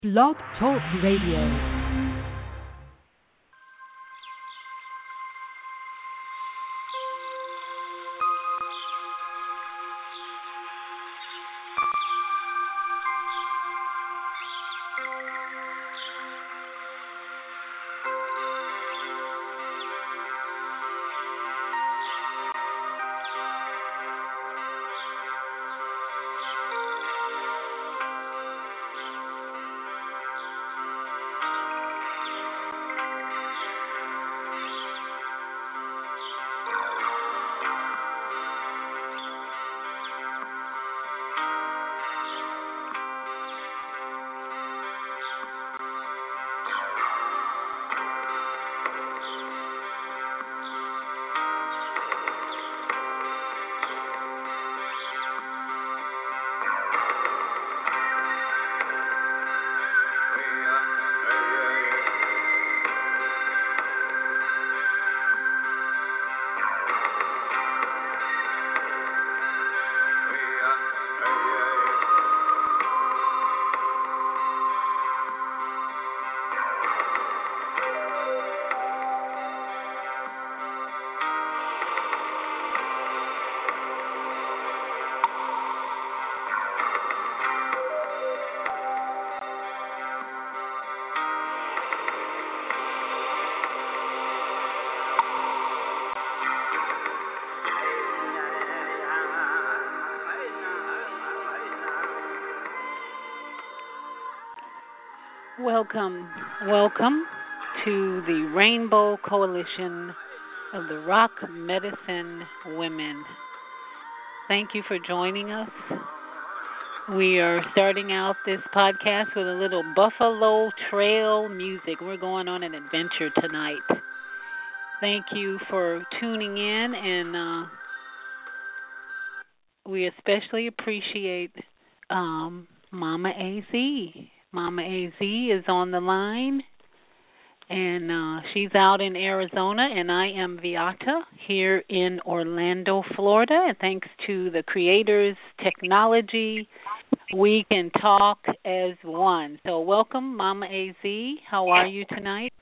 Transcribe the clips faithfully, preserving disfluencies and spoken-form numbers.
Blog Talk Radio. Welcome, welcome to the Rainbow Coalition of the Rock Medicine Women. Thank you for joining us. We are starting out this podcast with a little Buffalo Trail music. We're going on an adventure tonight. Thank you for tuning in, and uh, we especially appreciate um, Mama A Z. Mama A Z is on the line, and uh, she's out in Arizona, and I am Viata here in Orlando, Florida. And thanks to the creators, technology, we can talk as one. So welcome, Mama A Z. How are you tonight?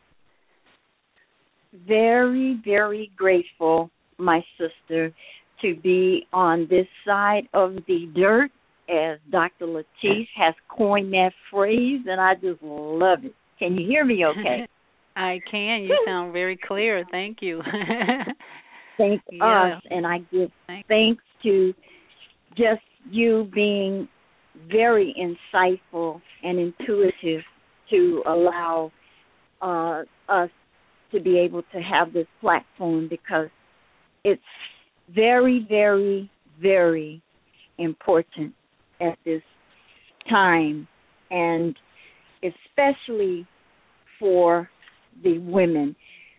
Very, very grateful, my sister, to be on this side of the dirt, as Doctor Latif has coined that phrase, and I just love it. Can you hear me okay? I can. You sound very clear. Thank you. Thank yeah. us, and I give Thanks. thanks to just you being very insightful and intuitive to allow uh, us to be able to have this platform, because it's very, very, very important at this time, and especially for the women.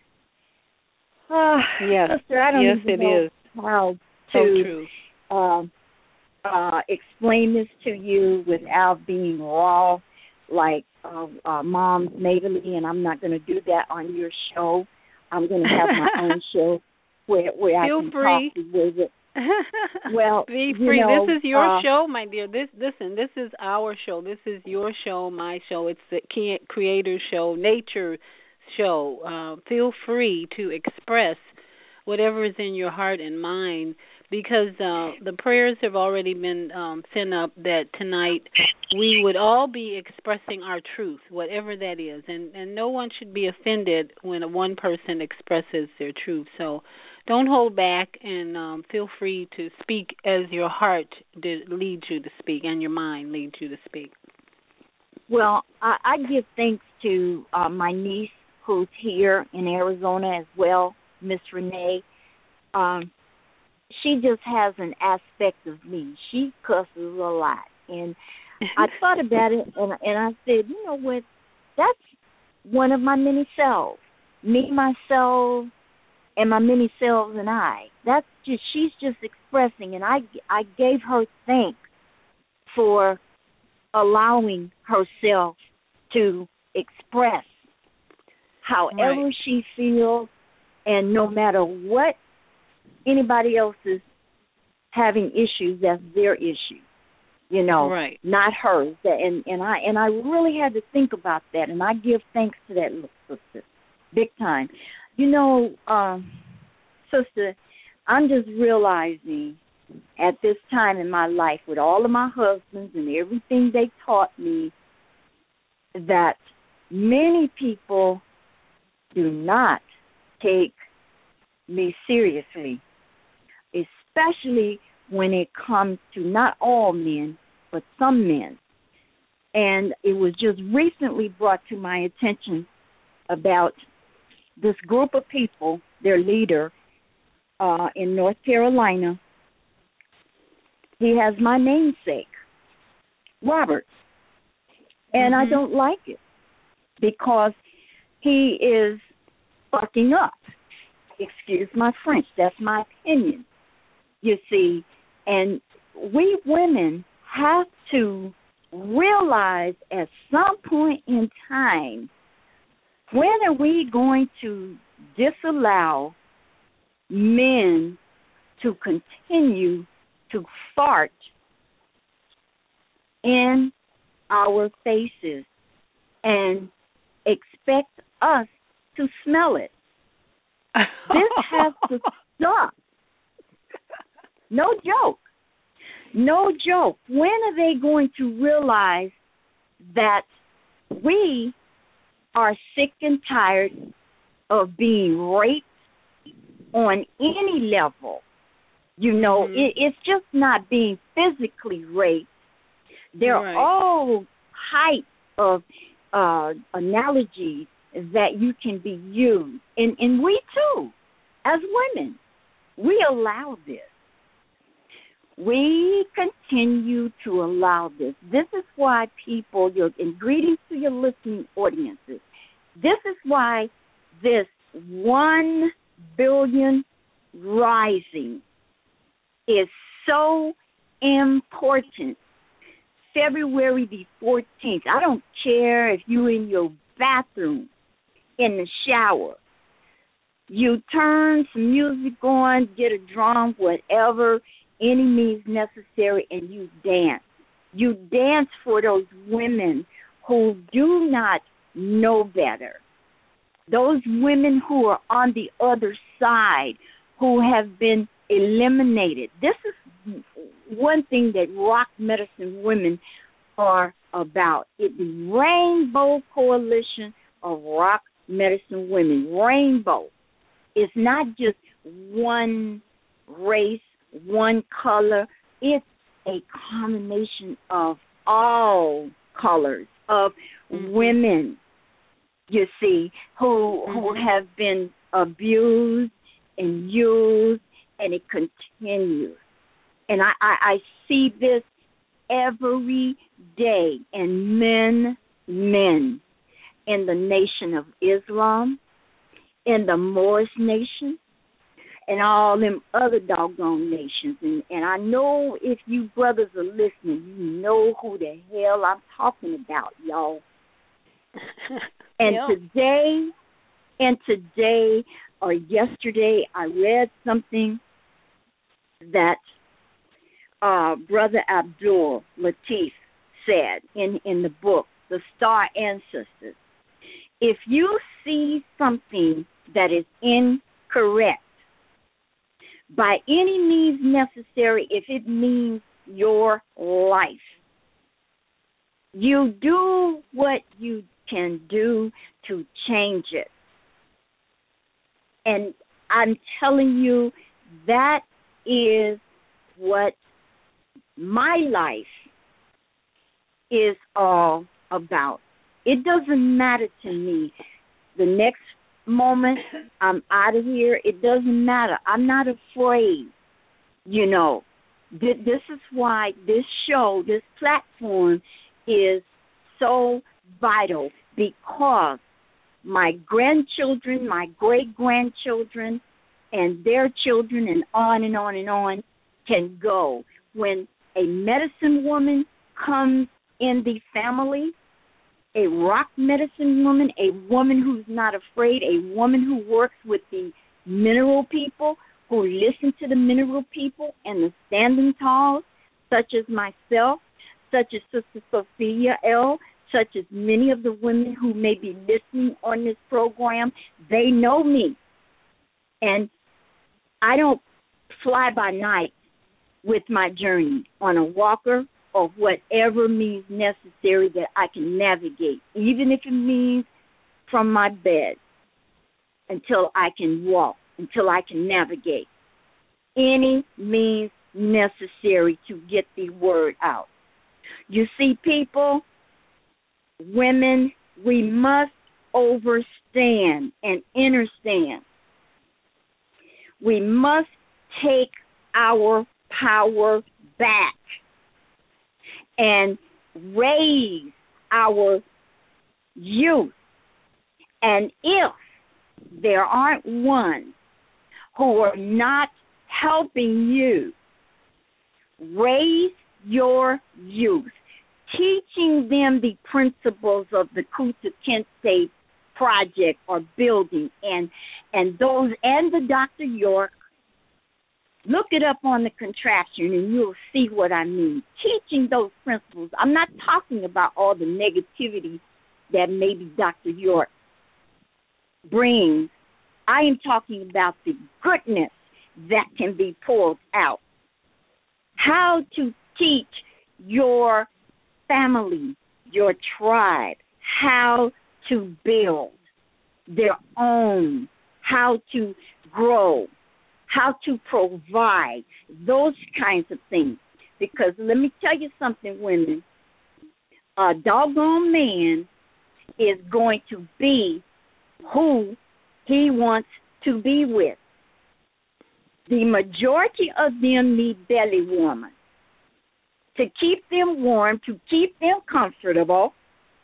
Uh, yes, sister, I don't yes, even it know is. how So to true. uh, uh, explain this to you without being raw, like uh, uh, Mom Maverly, and I'm not going to do that on your show. I'm going to have my own show where where Feel I can free. talk with it. Well, be you free. know, This is your uh, show, my dear. This listen. This is our show. This is your show, my show. It's the Creator Show, Nature Show. Uh, feel free to express whatever is in your heart and mind, because uh, the prayers have already been um, sent up that tonight we would all be expressing our truth, whatever that is, and and no one should be offended when a one person expresses their truth. So don't hold back, and um, feel free to speak as your heart de- leads you to speak and your mind leads you to speak. Well, I, I give thanks to uh, my niece who's here in Arizona as well, Miss Renee. Um, she just has an aspect of me. She cusses a lot. And I thought about it, and, and I said, you know what, that's one of my many selves. Me, myself, and my many selves and I. That's just, she's just expressing, and I, I gave her thanks for allowing herself to express however Right. she feels, and no matter what anybody else is having issues, that's their issue. you know, right. not hers. And and I and I really had to think about that, and I give thanks to that little sister, big time. You know, um, sister, I'm just realizing at this time in my life, with all of my husbands and everything they taught me, that many people do not take me seriously, especially when it comes to not all men, but some men. And it was just recently brought to my attention about this group of people, their leader uh, in North Carolina. He has my namesake, Robert, and mm-hmm. I don't like it because he is fucking up. Excuse my French. That's my opinion, you see. And we women have to realize at some point in time, when are we going to disallow men to continue to fart in our faces and expect us to smell it? This has to stop. No joke. No joke. When are they going to realize that we are sick and tired of being raped on any level? You know, mm-hmm. it, it's just not being physically raped. There right. are all types of uh, analogies that you can be used. And, and we, too, as women, we allow this. We continue to allow this. This is why people, your, and greetings to your listening audiences, this is why this one billion rising is so important. February the fourteenth. I don't care if you're in your bathroom, in the shower. You turn some music on, get a drum, whatever, any means necessary, and you dance. You dance for those women who do not know better. Those women who are on the other side, who have been eliminated. This is one thing that rock medicine women are about. It's the Rainbow Coalition of Rock Medicine Women. Rainbow. It's not just one race, one color. It's a combination of all colors of mm-hmm. women, you see, who mm-hmm. who have been abused and used, and it continues. And I, I, I see this every day in men, men in the nation of Islam, in the Moorish nation, and all them other doggone nations. And, and I know if you brothers are listening, you know who the hell I'm talking about, y'all. And yep. today, and today or yesterday, I read something that uh, Brother Abdul Latif said in, in the book, The Star Ancestors. If you see something that is incorrect, by any means necessary, if it means your life, you do what you can do to change it. And I'm telling you, that is what my life is all about. It doesn't matter to me. The next moment I'm out of here, it doesn't matter. I'm not afraid. You know, this is why this show, this platform is so vital, because my grandchildren, my great-grandchildren, and their children, and on and on and on, can go. When a medicine woman comes in the family, a rock medicine woman, a woman who's not afraid, a woman who works with the mineral people, who listen to the mineral people and the standing talls, such as myself, such as Sister Sophia L., such as many of the women who may be listening on this program, they know me. And I don't fly by night with my journey on a walker or whatever means necessary that I can navigate, even if it means from my bed until I can walk, until I can navigate. Any means necessary to get the word out. You see, people, women, we must overstand and understand. We must take our power back and raise our youth. And if there aren't ones who are not helping you raise your youth, teaching them the principles of the Kunta Kinte project or building, and and those and the Doctor York, look it up on the contraption and you'll see what I mean. Teaching those principles. I'm not talking about all the negativity that maybe Doctor York brings. I am talking about the goodness that can be pulled out. How to teach your family, your tribe, how to build their own, how to grow, how to provide, those kinds of things. Because let me tell you something, women, a doggone man is going to be who he wants to be with. The majority of them need belly warmers to keep them warm, to keep them comfortable.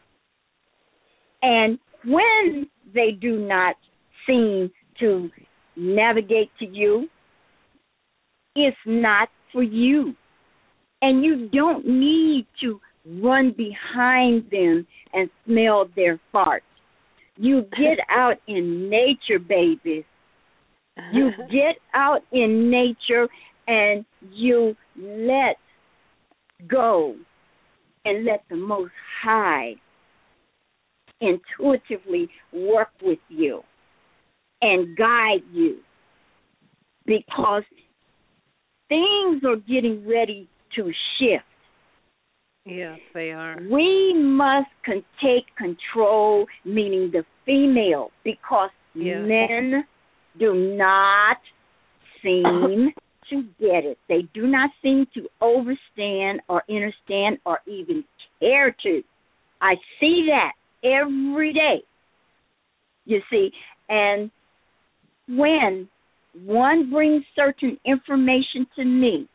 And when they do not seem to navigate to you, it's not for you. And you don't need to run behind them and smell their farts. You get out in nature, babies. You get out in nature and you let go and let the Most High intuitively work with you and guide you, because things are getting ready to shift. Yes, they are. We must con- take control, meaning the female, because yes. men do not seem to get it. They do not seem to overstand or understand or even care to. I see that every day, you see. And when one brings certain information to me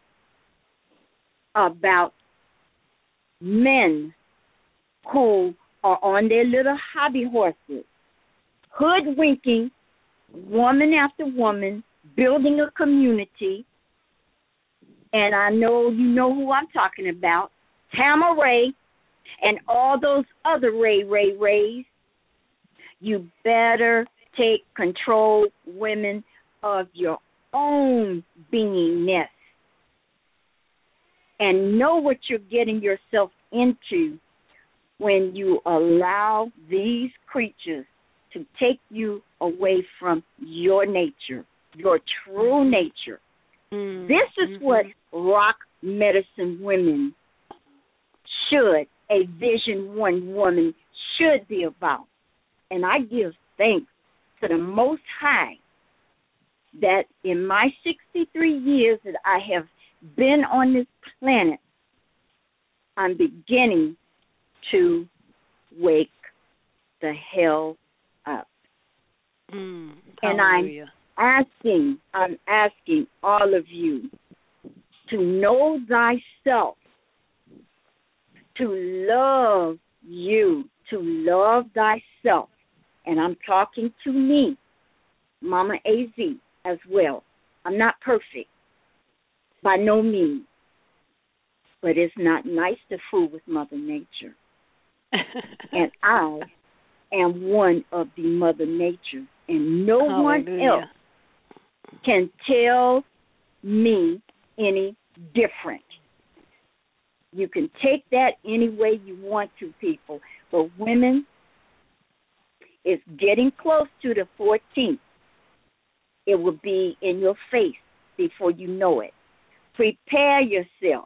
about men who are on their little hobby horses, hoodwinking woman after woman, building a community, and I know you know who I'm talking about, Tama Ray and all those other Ray, Ray, Rays, you better take control, women, of your own beingness and know what you're getting yourself into when you allow these creatures to take you away from your nature, your true nature. Mm-hmm. This is what rock medicine women should, a Vision One woman should be about. And I give thanks to the Most High that in my sixty-three years that I have been on this planet, I'm beginning to wake the hell up. Mm, and I'm asking, I'm asking all of you to know thyself, to love you, to love thyself. And I'm talking to me, Mama A Z, as well. I'm not perfect, by no means. But it's not nice to fool with Mother Nature. And I am one of the Mother Nature, and no Hallelujah. one else can tell me any different. You can take that any way you want to, people. But women, it's getting close to the fourteenth. It will be in your face before you know it. Prepare yourself.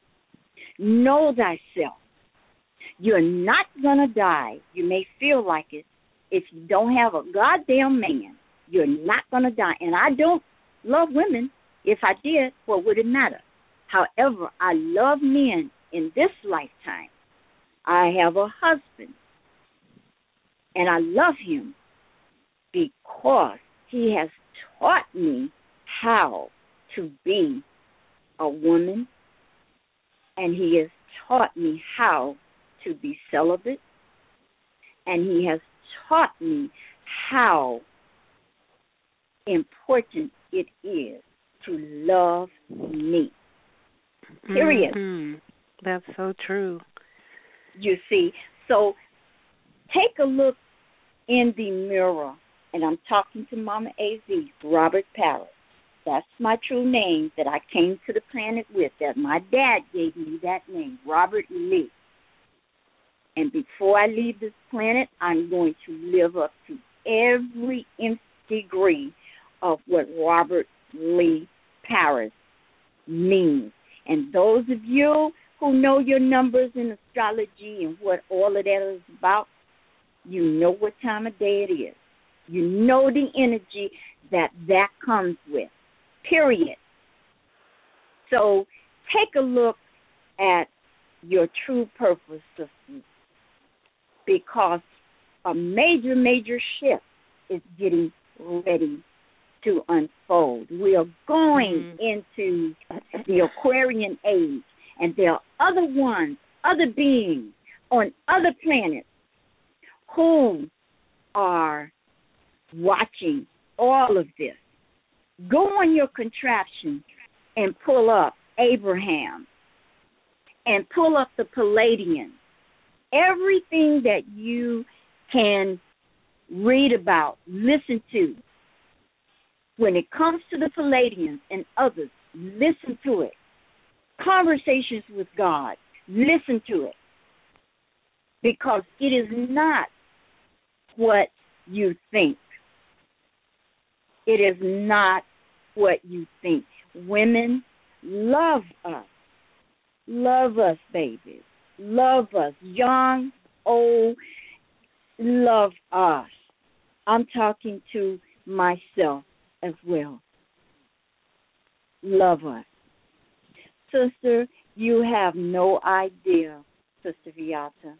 Know thyself. You're not going to die. You may feel like it. If you don't have a goddamn man, you're not going to die. And I don't love women. If I did, what would it matter? However, I love men in this lifetime. I have a husband, and I love him because he has taught me how to be a woman, and he has taught me how to be celibate, and he has taught me how important it is to love me. Period. Mm-hmm. That's so true. You see, so take a look in the mirror, and I'm talking to Mama A Z, Robert Parris. That's my true name that I came to the planet with, that my dad gave me that name, Robert Lee. And before I leave this planet, I'm going to live up to every nth degree of what Robert Lee Parris means. And those of you who know your numbers in astrology and what all of that is about, you know what time of day it is. You know the energy that that comes with, period. So take a look at your true purpose, sisters, because a major, major shift is getting ready to unfold. We are going mm. into the Aquarian age, and there are other ones, other beings on other planets who are watching all of this. Go on your contraption and pull up Abraham and pull up the Palladians. Everything that you can read about, listen to. When it comes to the Palladians and others, listen to it. Conversations with God, listen to it. Because it is not what you think. It is not what you think. Women, love us. Love us, babies. Love us. Young, old, love us. I'm talking to myself as well. Love us. Sister, you have no idea, Sister Viyahta,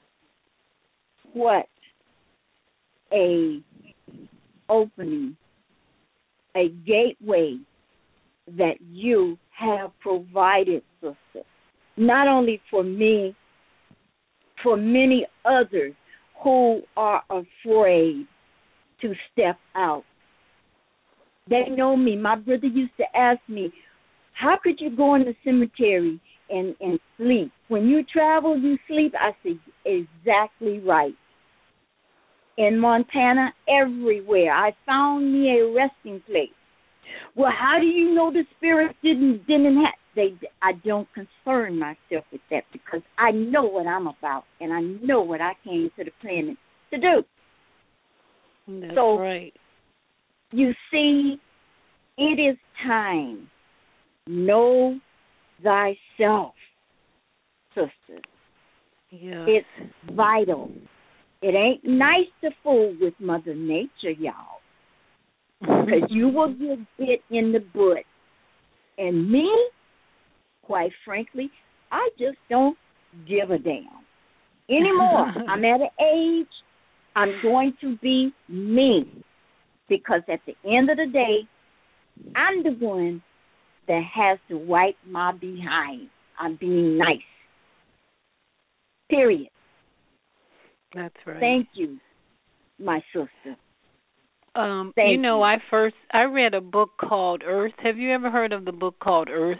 what a opening, a gateway that you have provided, sister. Not only for me, for many others who are afraid to step out. They know me. My brother used to ask me, how could you go in the cemetery and, and sleep? When you travel, you sleep? I said, exactly right. In Montana, everywhere, I found me a resting place. Well, how do you know the spirit didn't didn't have? They, I don't concern myself with that because I know what I'm about and I know what I came to the planet to do. That's so, right. You see, it is time. Know thyself, sisters. Yes. It's vital. It ain't nice to fool with Mother Nature, y'all, because you will get bit in the butt. And me, quite frankly, I just don't give a damn anymore. I'm at an age, I'm going to be me, because at the end of the day, I'm the one that has to wipe my behind. I'm being nice. Period. That's right. Thank you, my sister. Um, Thank you know, you. I first I read a book called Earth. Have you ever heard of the book called Earth?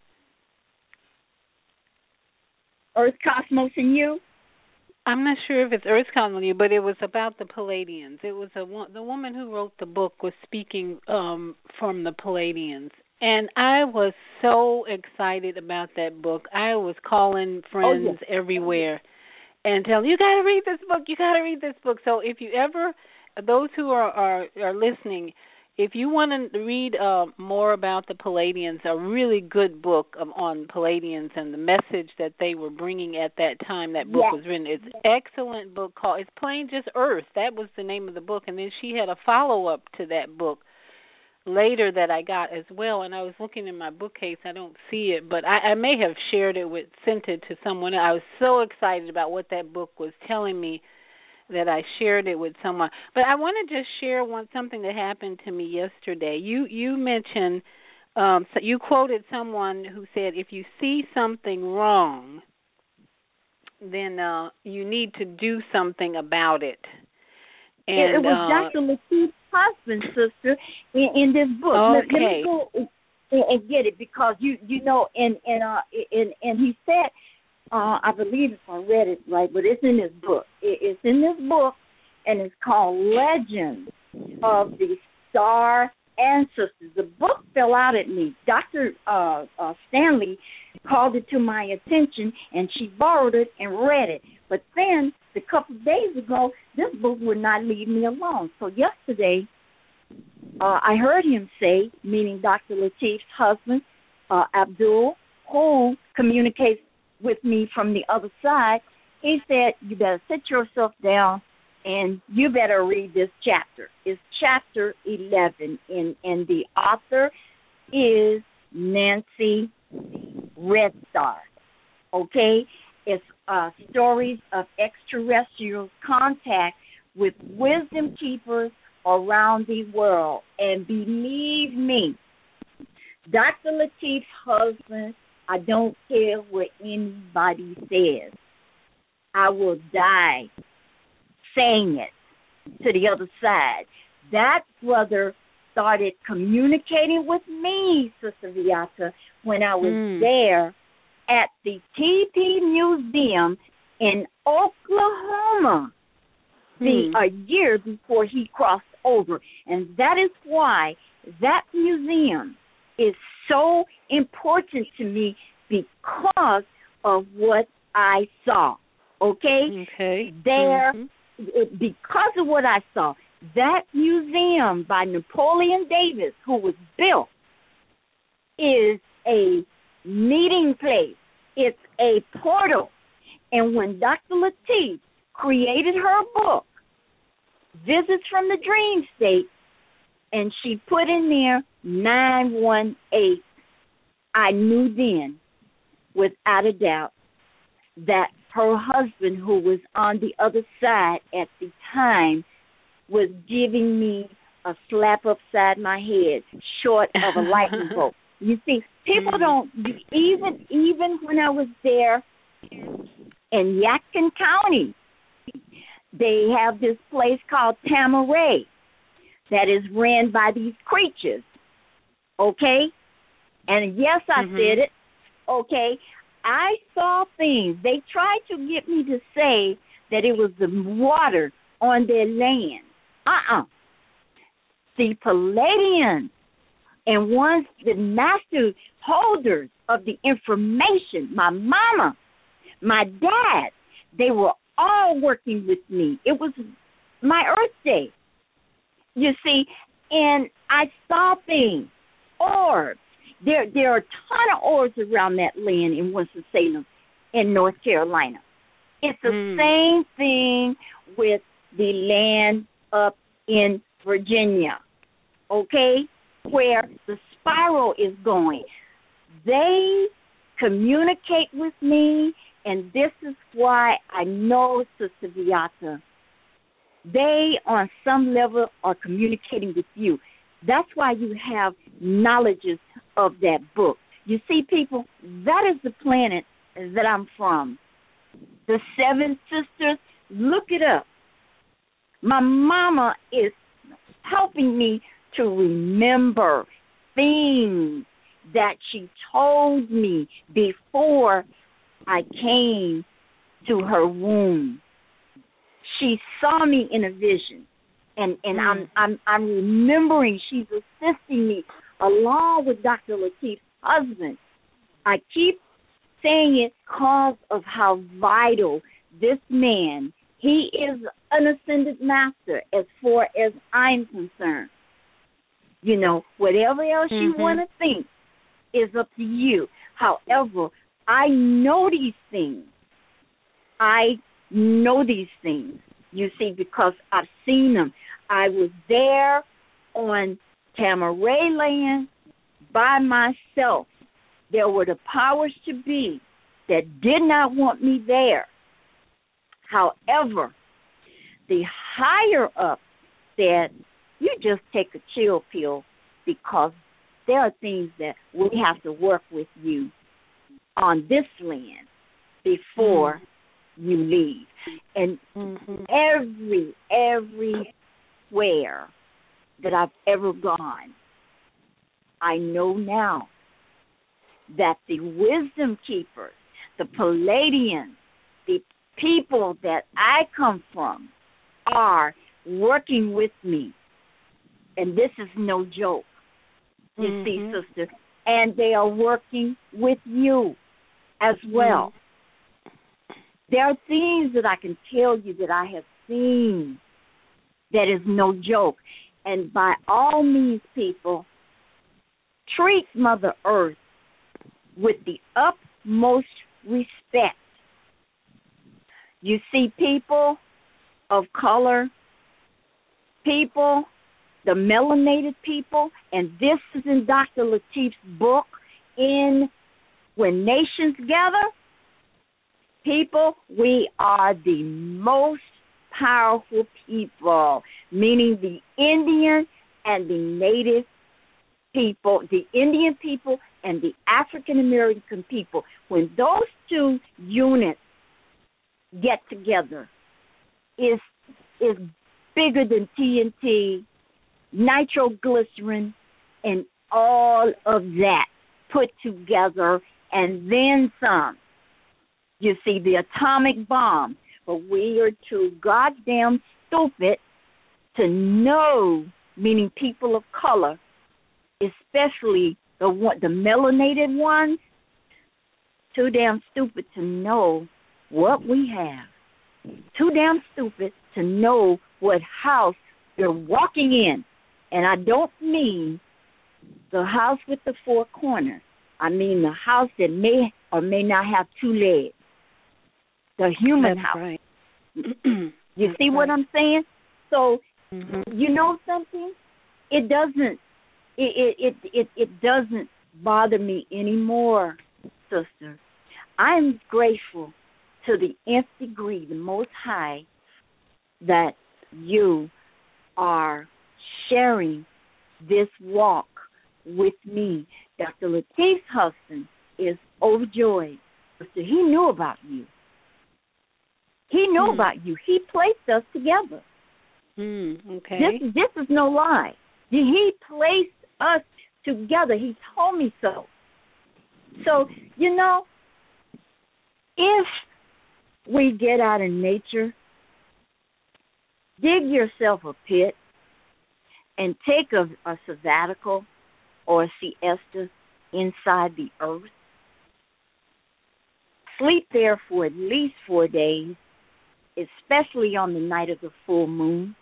Earth, Cosmos, and You? I'm not sure if it's Earth Cosmos and You, but it was about the Palladians. It was a the woman who wrote the book was speaking um, from the Palladians, And I was so excited about that book. I was calling Oh yes. friends everywhere and telling you got to read this book. You got to read this book. So if you ever, those who are are, are listening, if you want to read uh, more about the Palladians, a really good book um, on Palladians and the message that they were bringing at that time, that book Yes. was written. It's an excellent book called, it's Plain Just Earth. That was the name of the book. And then she had a follow-up to that book later that I got as well, and I was looking in my bookcase. I don't see it, but I, I may have shared it with, sent it to someone. I was so excited about what that book was telling me that I shared it with someone. But I want to just share one something that happened to me yesterday. You you mentioned, um, so you quoted someone who said, if you see something wrong, then uh, you need to do something about it. And, it, it was uh, Doctor Latif's husband, sister, in, in this book. Okay. Let, let me go and, and get it because you you know, and and uh, and and he said, uh, I believe if I read it right, but it's in this book. It, it's in this book, and it's called Legends of the Star Ancestors. The book fell out at me. Doctor Uh, uh, Stanley called it to my attention, and she borrowed it and read it. But then, a couple of days ago, this book would not leave me alone. So yesterday, uh, I heard him say, meaning Doctor Latif's husband, uh, Abdul, who communicates with me from the other side, he said, you better sit yourself down and you better read this chapter. It's chapter eleven, and, and the author is Nancy Redstar, okay? It's uh, stories of extraterrestrial contact with wisdom keepers around the world. And believe me, Doctor Latif's husband, I don't care what anybody says. I will die saying it to the other side. That brother started communicating with me, Sister Viata, when I was mm. there at the T P Museum in Oklahoma the, hmm. a year before he crossed over. And that is why that museum is so important to me, because of what I saw. Okay? Okay. There, mm-hmm. it, because of what I saw, that museum by Napoleon Davis, who was built, is a meeting place. It's a portal. And when Doctor Latif created her book, Visits from the Dream State, and she put in there nine one eight, I knew then, without a doubt, that her husband, who was on the other side at the time, was giving me a slap upside my head, short of a lightning bolt. You see, people mm. don't, even even when I was there in Yadkin County, they have this place called Tamaray that is ran by these creatures, okay? And yes, I mm-hmm. said it, okay? I saw things. They tried to get me to say that it was the water on their land. Uh-uh. The Palladians and ones, the master holders of the information, my mama, my dad, they were all working with me. It was my Earth Day, you see, and I saw things, orbs. There, there are a ton of orbs around that land in Winston-Salem in North Carolina. It's the mm. same thing with the land up in Virginia, okay, where the spiral is going. They communicate with me, and this is why I know, Sister Viata, they on some level are communicating with you. That's why you have knowledges of that book. You see, people, that is the planet that I'm from. The Seven Sisters, look it up. My mama is helping me to remember things that she told me before I came to her womb. She saw me in a vision, and, and mm. I'm I'm I'm remembering she's assisting me along with Doctor Lateef's husband. I keep saying it because of how vital this man, he is an ascended master as far as I'm concerned. You know, whatever else mm-hmm. you want to think is up to you. However, I know these things. I know these things, you see, because I've seen them. I was there on Tamaray land by myself. There were the powers to be that did not want me there. However, the higher up said, you just take a chill pill because there are things that we have to work with you on this land before mm-hmm. you leave. And mm-hmm. every, everywhere that I've ever gone, I know now that the wisdom keepers, the Pleiadians, the people that I come from are working with me. And this is no joke, you mm-hmm. see, sister. And they are working with you as well. Mm-hmm. There are things that I can tell you that I have seen that is no joke. And by all means, people, treat Mother Earth with the utmost respect. You see, people of color, people, the melanated people, and this is in Doctor Lateef's book, in When Nations Gather, people, we are the most powerful people, meaning the Indian and the Native people, the Indian people and the African American people. When those two units get together, is is bigger than T N T, nitroglycerin, and all of that put together, and then some. You see, the atomic bomb. But we are too goddamn stupid to know, meaning people of color, especially the one, the melanated ones, too damn stupid to know what we have. Too damn stupid to know what house you're walking in. And I don't mean the house with the four corners. I mean the house that may or may not have two legs. The human That's house. Right. You That's see right. what I'm saying? So, mm-hmm. you know something? It doesn't. It, it it it it doesn't bother me anymore, sister. I'm grateful to the nth degree, the Most High, that you are sharing this walk with me. Doctor Lateef's husband is overjoyed. He knew about you. He knew mm. about you. He placed us together. Mm, okay. This, this is no lie. He placed us together. He told me so. So, you know, if we get out in nature, dig yourself a pit and take a, a sabbatical or a siesta inside the earth, sleep there for at least four days, especially on the night of the full moon.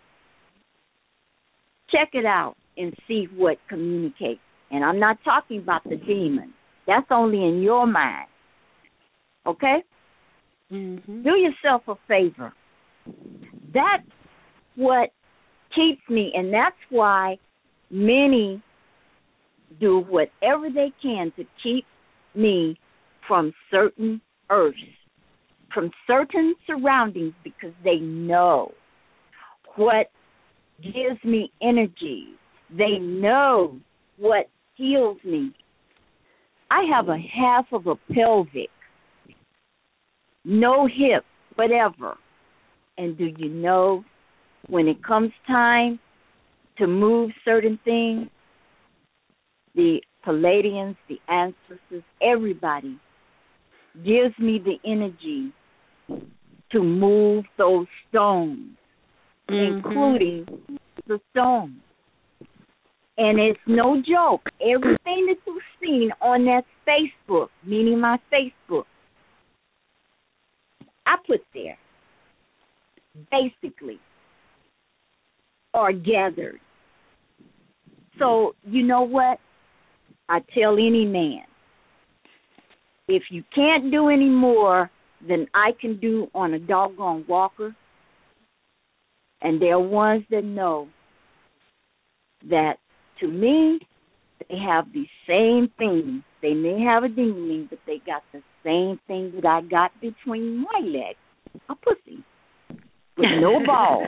Check it out and see what communicates. And I'm not talking about the demon. That's only in your mind. Okay? Mm-hmm. Do yourself a favor. That's what keeps me, and that's why many do whatever they can to keep me from certain earths, from certain surroundings, because they know what gives me energy. They know what heals me. I have a half of a pelvic, no hip, whatever. And do you know, when it comes time to move certain things, the Pleiadians, the ancestors, everybody gives me the energy to move those stones, mm-hmm. including the stones. And it's no joke. Everything that you've seen on that Facebook, meaning my Facebook, I put there, basically, are gathered. So, you know what? I tell any man, if you can't do any more than I can do on a doggone walker, and there are ones that know that, to me, they have the same thing. They may have a ding-a-ling, but they got the same thing that I got between my legs, a pussy, with no balls.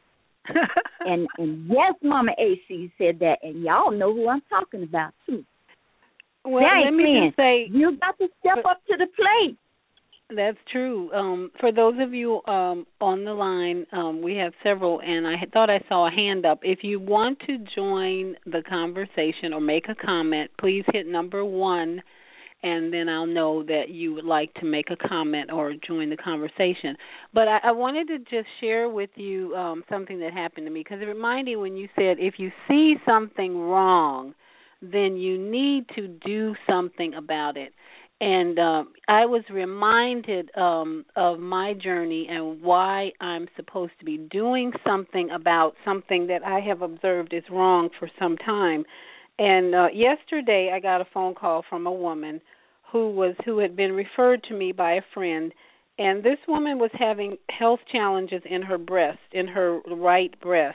and and yes, Mama A C said that, and y'all know who I'm talking about, too. Well, let me saying, just say, you got to step up to the plate. That's true. Um, for those of you um, on the line, um, we have several, and I thought I saw a hand up. If you want to join the conversation or make a comment, please hit number one, and then I'll know that you would like to make a comment or join the conversation. But I, I wanted to just share with you um, something that happened to me, because it reminded me when you said if you see something wrong, then you need to do something about it. And uh, I was reminded um, of my journey and why I'm supposed to be doing something about something that I have observed is wrong for some time. And uh, yesterday I got a phone call from a woman who was who had been referred to me by a friend, and this woman was having health challenges in her breast, in her right breast.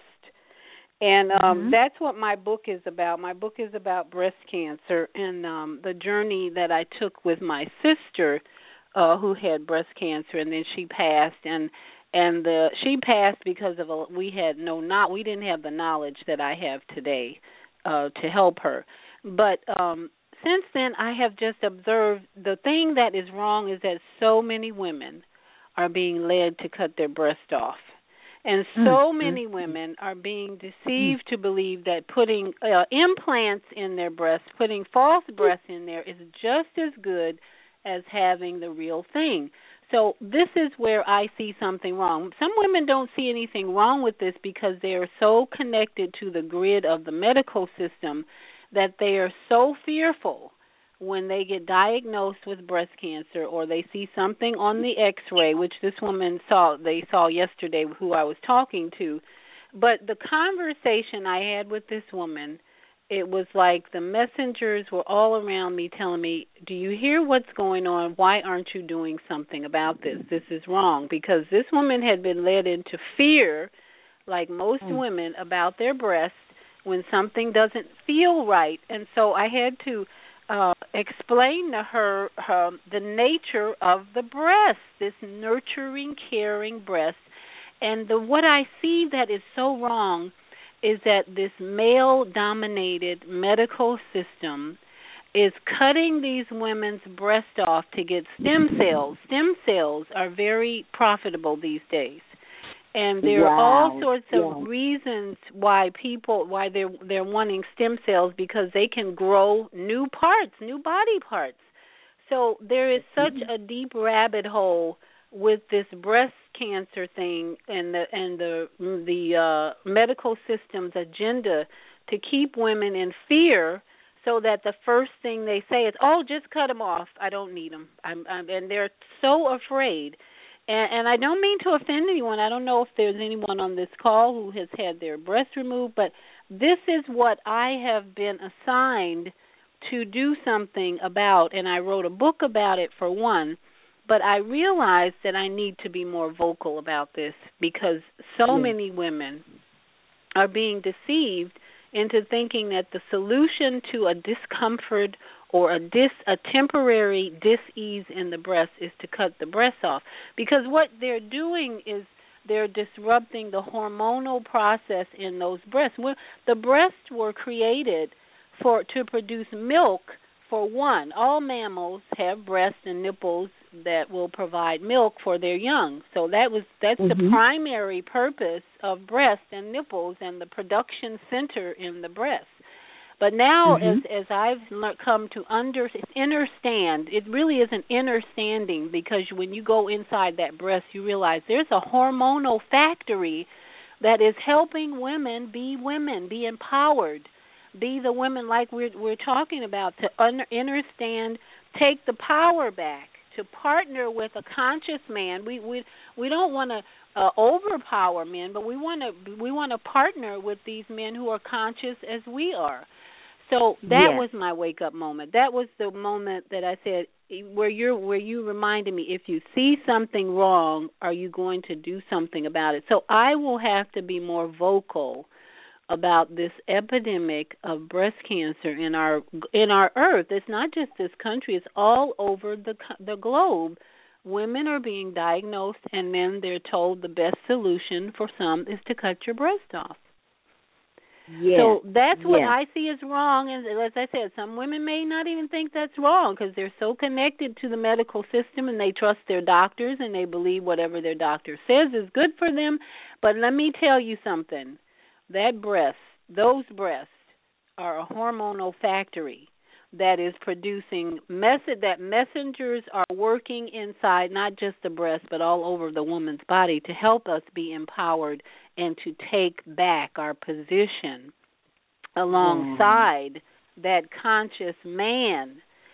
And um, mm-hmm. that's what my book is about. My book is about breast cancer and um, the journey that I took with my sister, uh, who had breast cancer, and then she passed. And and the, she passed because of a, we had no not we didn't have the knowledge that I have today uh, to help her. But um, since then, I have just observed the thing that is wrong is that so many women are being led to cut their breast off. And so mm-hmm. many women are being deceived mm-hmm. to believe that putting uh, implants in their breasts, putting false breasts in there is just as good as having the real thing. So this is where I see something wrong. Some women don't see anything wrong with this because they are so connected to the grid of the medical system that they are so fearful when they get diagnosed with breast cancer or they see something on the x-ray, which this woman saw, they saw yesterday who I was talking to. But the conversation I had with this woman, it was like the messengers were all around me telling me, do you hear what's going on? Why aren't you doing something about this? This is wrong. Because this woman had been led into fear, like most mm. women, about their breasts when something doesn't feel right. And so I had to Uh, explain to her, her the nature of the breast, this nurturing, caring breast. And the what I see that is so wrong is that this male-dominated medical system is cutting these women's breast off to get stem cells. Stem cells are very profitable these days. And there wow. are all sorts of yeah. reasons why people, why they're, they're wanting stem cells, because they can grow new parts, new body parts. So there is such mm-hmm. a deep rabbit hole with this breast cancer thing and the and the the uh, medical system's agenda to keep women in fear, so that the first thing they say is, "Oh, just cut them off. I don't need them." I'm, I'm, and they're so afraid. And, and I don't mean to offend anyone. I don't know if there's anyone on this call who has had their breast removed, but this is what I have been assigned to do something about, and I wrote a book about it for one, but I realized that I need to be more vocal about this because so yes. many women are being deceived into thinking that the solution to a discomfort or a dis a temporary dis-ease in the breast is to cut the breast off. Because what they're doing is they're disrupting the hormonal process in those breasts. The breasts were created for to produce milk, for one. All mammals have breasts and nipples that will provide milk for their young. So that was that's mm-hmm. the primary purpose of breasts and nipples and the production center in the breast. But now, mm-hmm. as as I've come to under, understand, it really is an understanding, because when you go inside that breast, you realize there's a hormonal factory that is helping women be women, be empowered. be the women like we're we're talking about, to un- understand, take the power back, to partner with a conscious man. We we we don't want to uh, overpower men, but we want to we want to partner with these men who are conscious as we are. So that Yes. was my wake up moment. That was the moment that I said, where you're where you reminded me, if you see something wrong, are you going to do something about it? So I will have to be more vocal about this epidemic of breast cancer in our in our earth. It's not just this country, it's all over the the globe. Women are being diagnosed, and then they're told the best solution for some is to cut your breast off. Yes. So that's what yes. I see as wrong. And as I said, some women may not even think that's wrong because they're so connected to the medical system and they trust their doctors and they believe whatever their doctor says is good for them. But let me tell you something. That breast, those breasts are a hormonal factory that is producing mess- that messengers are working inside not just the breast but all over the woman's body to help us be empowered and to take back our position alongside mm. that conscious man.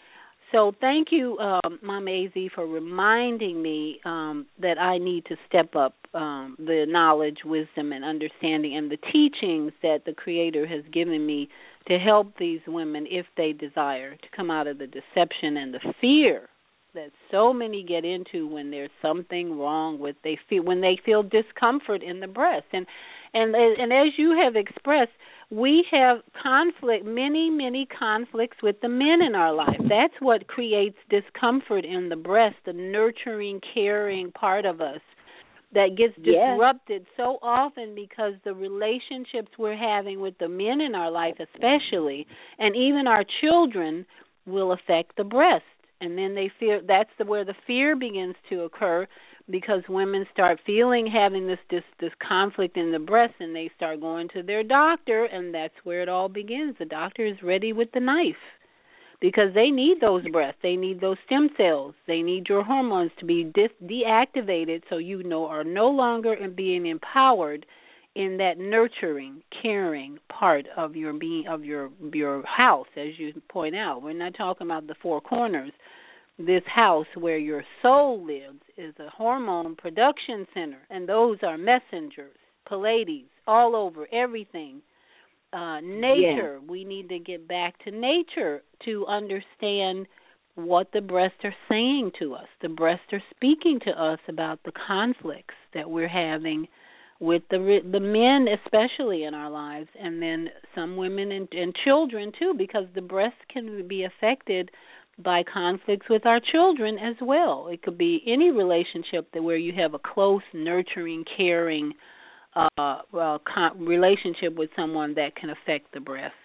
So thank you, um, Mama A Z, for reminding me um, that I need to step up um, the knowledge, wisdom, and understanding and the teachings that the Creator has given me to help these women, if they desire, to come out of the deception and the fear that so many get into when there's something wrong with they feel when they feel discomfort in the breast. And and and as you have expressed, we have conflict, many, many conflicts with the men in our life. That's what creates discomfort in the breast, the nurturing, caring part of us that gets disrupted yes. so often because the relationships we're having with the men in our life especially, and even our children, will affect the breast. And then they feel that's the, where the fear begins to occur, because women start feeling having this, this this conflict in the breast, and they start going to their doctor, and that's where it all begins. The doctor is ready with the knife because they need those breasts. They need those stem cells. They need your hormones to be dis- deactivated so you know are no longer being empowered in that nurturing, caring part of your being, of your your house, as you point out. We're not talking about the four corners. This house where your soul lives is a hormone production center, and those are messengers, Pleiades, all over, everything. Uh, nature, yeah. We need to get back to nature to understand what the breasts are saying to us. The breasts are speaking to us about the conflicts that we're having with the the men, especially in our lives, and then some women and, and children too, because the breast can be affected by conflicts with our children as well. It could be any relationship that where you have a close, nurturing, caring uh, well, con- relationship with someone that can affect the breast.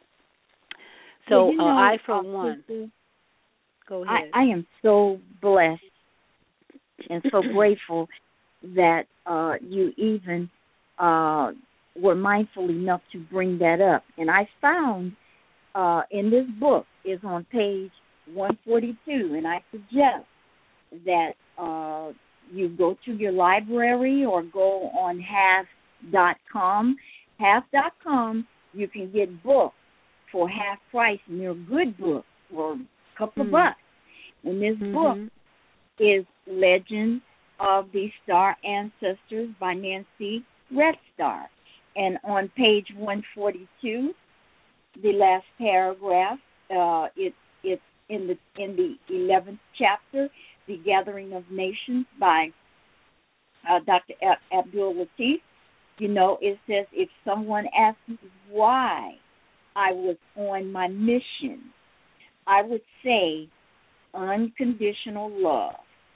So well, you know, uh, I, for uh, one, sister, go ahead. I, I am so blessed and so grateful that uh, you even uh, were mindful enough to bring that up. And I found uh, in this book, is on page one forty-two, and I suggest that uh, you go to your library or go on half dot com. half dot com, you can get books for half price, and they're good books for a couple mm-hmm. of bucks. And this mm-hmm. book is Legends of the Star Ancestors by Nancy Red Star. And on page one forty-two, the last paragraph, uh, it, it's in the in the eleventh chapter, The Gathering of Nations by uh, Doctor Ab- Abdul Latif. You know, it says, if someone asks me why I was on my mission, I would say unconditional love.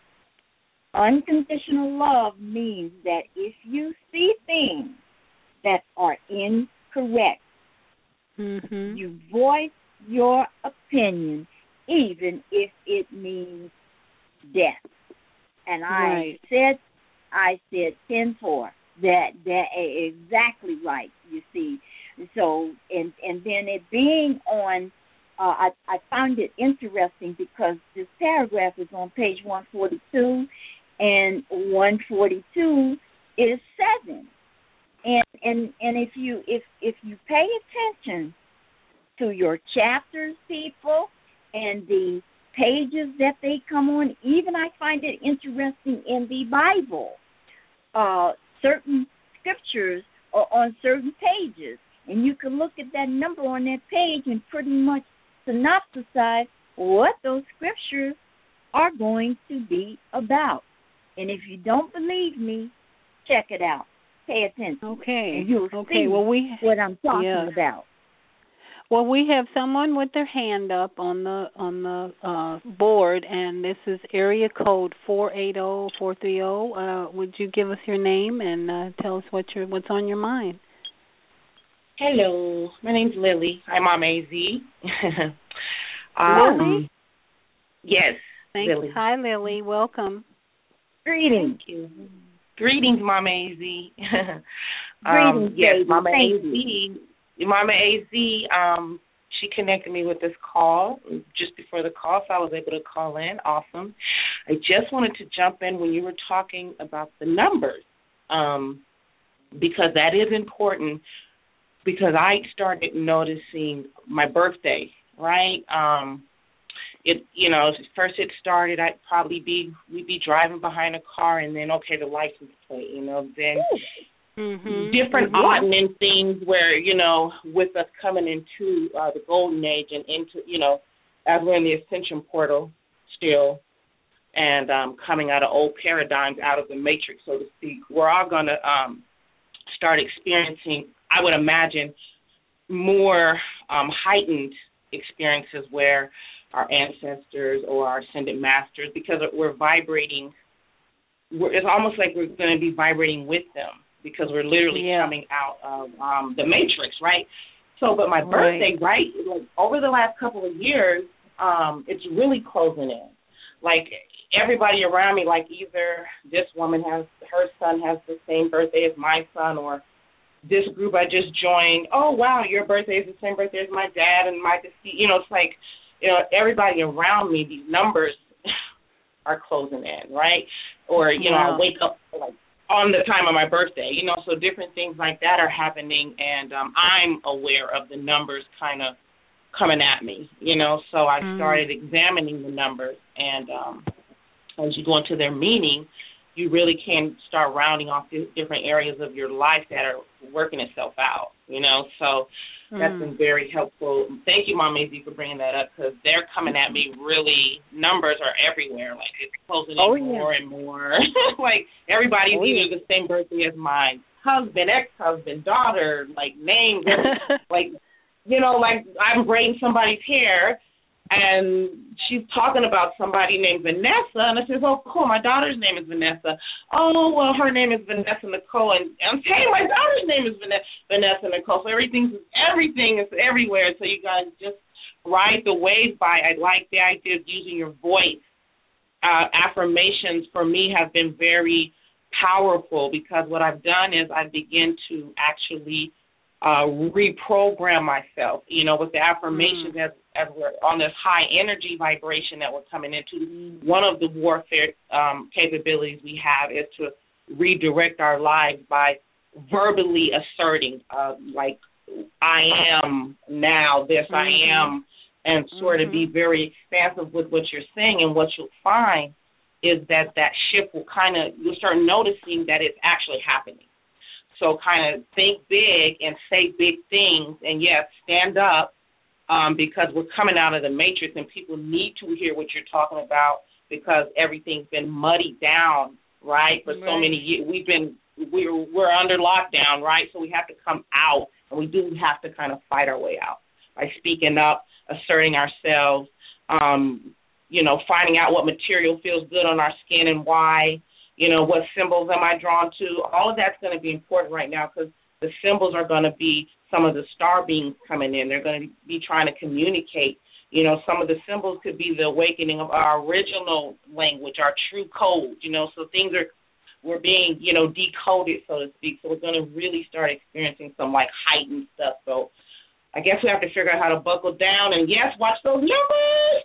Unconditional love means that if you see things that are incorrect, mm-hmm. you voice your opinion, even if it means death. And right. I said, I said ten four. That that exactly right. You see, so and and then it being on, uh, I I found it interesting because this paragraph is on page one forty-two, and one forty-two is seven. And and and if you if if you pay attention through your chapters, people, and the pages that they come on. Even I find it interesting in the Bible. Uh, certain scriptures are on certain pages, and you can look at that number on that page and pretty much synopsisize what those scriptures are going to be about. And if you don't believe me, check it out. Pay attention. Okay. And you'll okay. see well, we, what I'm talking yeah. about. Well, we have someone with their hand up on the on the uh, board, and this is area code four eight zero, four three zero. Uh, would you give us your name and uh, tell us what your what's on your mind? Hello, my name's Lily. I'm Mom A Z. um, Lily? Yes, Thanks. Lily. Hi, Lily. Welcome. Greetings. Thank you. Greetings, Mama A Z. um, Greetings, yes, baby. Mama Thank A Z. you. Mama A Z, um, she connected me with this call just before the call, so I was able to call in. Awesome. I just wanted to jump in when you were talking about the numbers, um, because that is important, because I started noticing my birthday, right? Um, it, you know, first it started, I'd probably be, we'd be driving behind a car, and then, okay, the license plate, you know, then mm-hmm. different mm-hmm. odding things where, you know, with us coming into uh, the golden age and into, you know, as we're in the ascension portal still, and um, coming out of old paradigms, out of the matrix, so to speak, we're all going to um, start experiencing, I would imagine, more um, heightened experiences where our ancestors or our ascended masters, because we're vibrating, we're, it's almost like we're going to be vibrating with them, because we're literally yeah. coming out of um, the matrix, right? So, but my birthday, right, right like over the last couple of years, um, it's really closing in. Like, everybody around me, like either this woman has, her son has the same birthday as my son, or this group I just joined, oh, wow, your birthday is the same birthday as my dad and my deceased, you know, it's like, you know, everybody around me, these numbers are closing in, right? Or, you know, wow. I wake up, like, on the time of my birthday, you know, so different things like that are happening, and um, I'm aware of the numbers kind of coming at me, you know, so I mm. started examining the numbers, and um, as you go into their meaning, you really can start rounding off different areas of your life that are working itself out, you know, so mm. that's been very helpful. Thank you, Mom Maisie, for bringing that up, because they're coming at me really, numbers are everywhere, like it's closing in oh, more yeah. and more. Like everybody's oh, either yeah. the same birthday as my husband, ex-husband, daughter, like names, like, you know, like I'm braiding somebody's hair, and she's talking about somebody named Vanessa, and I says, oh, cool, my daughter's name is Vanessa. Oh, well, her name is Vanessa Nicole, and I'm saying my daughter's name is Vanessa Nicole, so everything's, everything is everywhere, so you guys just ride the wave by. I like the idea of using your voice. Uh, affirmations for me have been very powerful, because what I've done is I begin to actually Uh, reprogram myself, you know, with the affirmations mm. as, as we're on this high energy vibration that we're coming into. Mm. One of the warfare um, capabilities we have is to redirect our lives by verbally asserting, uh, like, I am now this, mm-hmm. I am, and sort mm-hmm. of be very expansive with what you're saying. And what you'll find is that that shift will kind of, you'll start noticing that it's actually happening. So kind of think big and say big things, and, yes, stand up, um, because we're coming out of the matrix, and people need to hear what you're talking about, because everything's been muddied down, right, for right. so many years. We've been, we're, we're under lockdown, right, so we have to come out, and we do have to kind of fight our way out by speaking up, asserting ourselves, um, you know, finding out what material feels good on our skin and why. You know, what symbols am I drawn to? All of that's going to be important right now, because the symbols are going to be some of the star beings coming in. They're going to be trying to communicate. You know, some of the symbols could be the awakening of our original language, our true code. You know, so things are, we're being, you know, decoded, so to speak. So we're going to really start experiencing some, like, heightened stuff. So I guess we have to figure out how to buckle down and, yes, watch those numbers.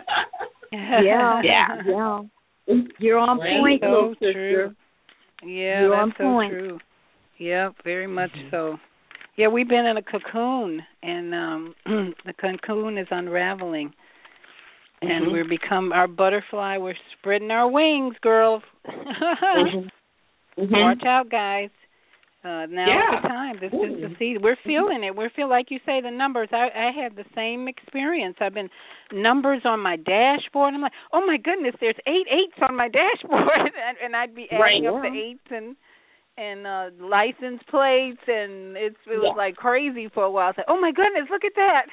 yeah, yeah, yeah. You're on point, so sister. True. Yeah, You're that's on so point. true. Yeah, very much mm-hmm. so. Yeah, we've been in a cocoon, and um, the cocoon is unraveling, and mm-hmm. we're become our butterfly. We're spreading our wings, girls. mm-hmm. Mm-hmm. Watch out, guys. Uh, now's yeah. the time. This Ooh. is the season. We're feeling it. We're feel like you say the numbers. I, I had the same experience. I've been numbers on my dashboard. I'm like, oh my goodness, there's eight eights on my dashboard, and, and I'd be adding right. up the eights and and uh, license plates, and it's, it was yeah. like crazy for a while. I was like, oh my goodness, look at that.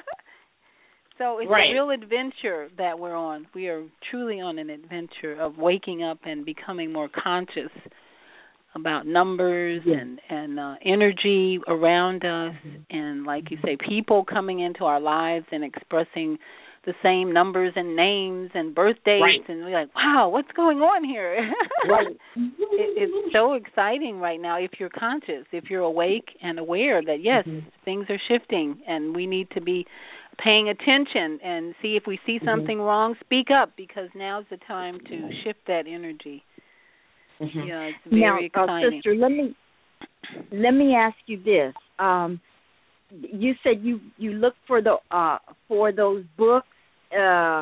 So it's right. a real adventure that we're on. We are truly on an adventure of waking up and becoming more conscious about numbers yeah. and, and uh, energy around us, mm-hmm. and like you say, people coming into our lives and expressing the same numbers and names and birth dates, right. and we're like, wow, what's going on here? right. it, it's so exciting right now if you're conscious, if you're awake and aware that, yes, mm-hmm. things are shifting, and we need to be paying attention and see if we see something mm-hmm. wrong, speak up, because now's the time to shift that energy. Mm-hmm. Yeah, it's very now, exciting. Uh, sister, let me let me ask you this. Um, you said you, you looked for the uh, for those books, uh,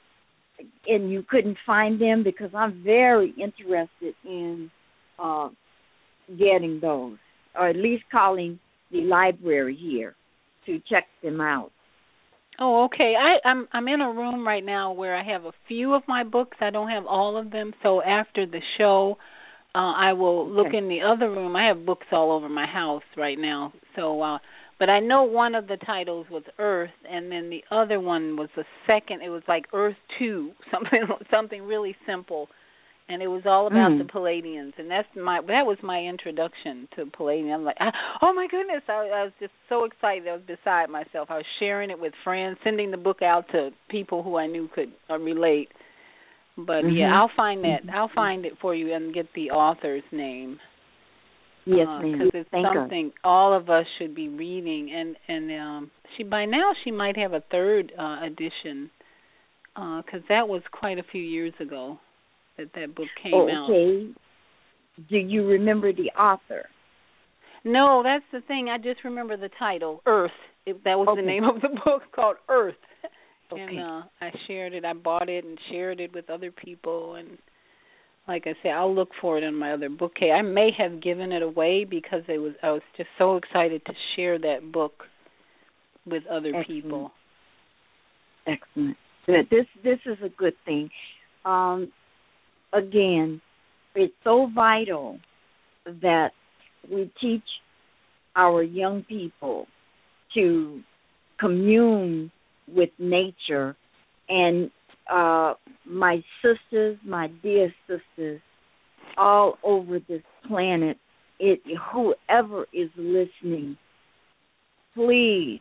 and you couldn't find them, because I'm very interested in uh, getting those, or at least calling the library here to check them out. Oh, okay. I, I'm I'm in a room right now where I have a few of my books. I don't have all of them. So after the show, uh, I will look okay. in the other room. I have books all over my house right now. So, uh, but I know one of the titles was Earth, and then the other one was the second. It was like Earth Two, something something really simple. And it was all about mm. the Pleiadians, and that's my that was my introduction to Pleiadian. I'm like, oh my goodness, I, I was just so excited. I was beside myself. I was sharing it with friends, sending the book out to people who I knew could uh, relate. But mm-hmm. yeah, I'll find that. Mm-hmm. I'll find it for you and get the author's name. Yes, uh, ma'am. Because it's Thank something God. all of us should be reading, and and um, she by now she might have a third uh, edition, because uh, that was quite a few years ago that that book came oh, out. Okay. Do you remember the author? No, that's the thing. I just remember the title, Earth. It, that was okay. the name of the book, called Earth. Okay. And uh, I shared it. I bought it and shared it with other people. And like I said, I'll look for it in my other bookcase. I may have given it away because it was. I was just so excited to share that book with other Excellent. people. Excellent. Good. This this is a good thing. Um, Again, it's so vital that we teach our young people to commune with nature. And uh, my sisters, my dear sisters, all over this planet, it, whoever is listening, please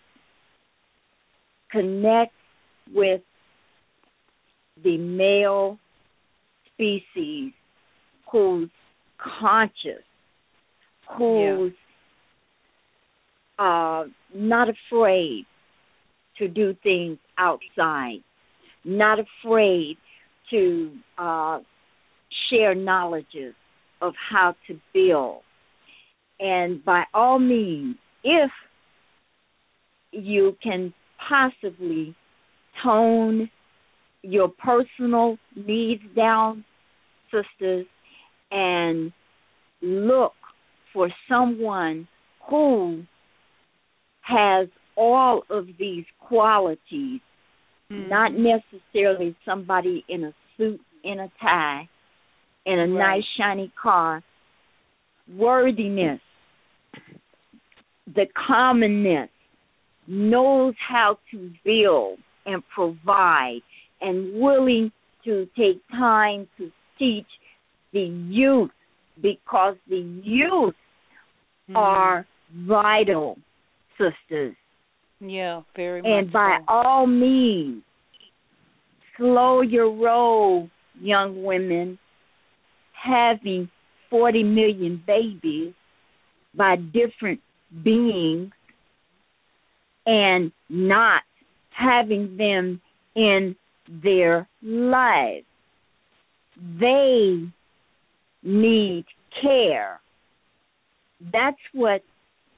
connect with the male species who's conscious, who's yeah. uh, not afraid to do things outside, not afraid to uh, share knowledges of how to build. And by all means, if you can possibly tone your personal needs down, sisters, and look for someone who has all of these qualities, mm-hmm. not necessarily somebody in a suit, in a tie, in a right. nice shiny car. Worthiness, the commonness, knows how to build and provide, and willing to take time to teach the youth, because the youth mm. are vital, sisters. Yeah, very and much by so. all means, slow your roll, young women. Having forty million babies by different beings and not having them in their lives. They need care. That's what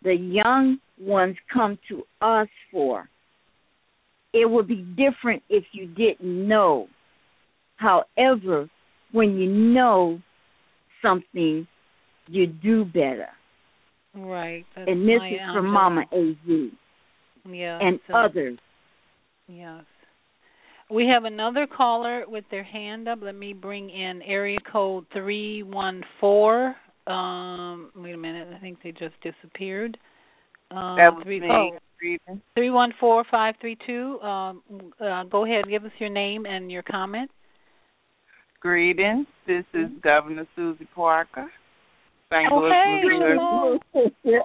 the young ones come to us for. It would be different if you didn't know. However, when you know something, you do better. Right. That's and this my, is um, from Mama A Z yeah, and so, others. Yes. We have another caller with their hand up. Let me bring in area code three one four. Um, wait a minute. I think they just disappeared. Um, that was three, me. oh, three one four five three two. Um, uh, go ahead. Give us your name and your comment. Greetings. This is mm-hmm. Governor Susie Parker. Saint Oh, Louis, hey, hello.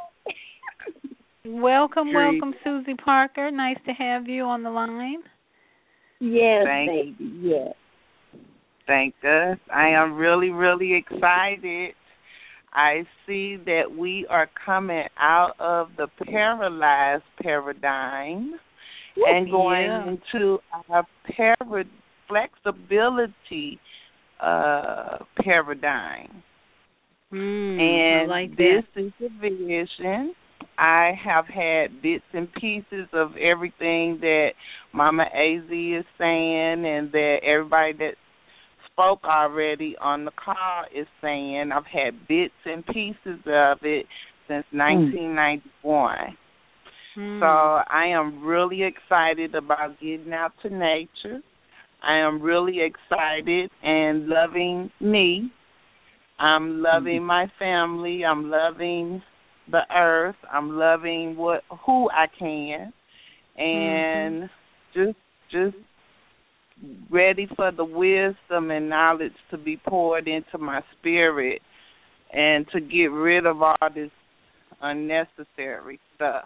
Welcome, welcome, Susie Parker. Nice to have you on the line. Yes, Thank, baby, yes. Thank us. I am really, really excited. I see that we are coming out of the paralyzed paradigm and going yeah. into our para- flexibility uh, paradigm. Mm, and I like this that. is a vision. I have had bits and pieces of everything that Mama A Z is saying and that everybody that spoke already on the call is saying. I've had bits and pieces of it since nineteen ninety-one. Mm. So I am really excited about getting out to nature. I am really excited and loving me. I'm loving my family. I'm loving the earth. I'm loving what who I can, and mm-hmm. just just ready for the wisdom and knowledge to be poured into my spirit, and to get rid of all this unnecessary stuff.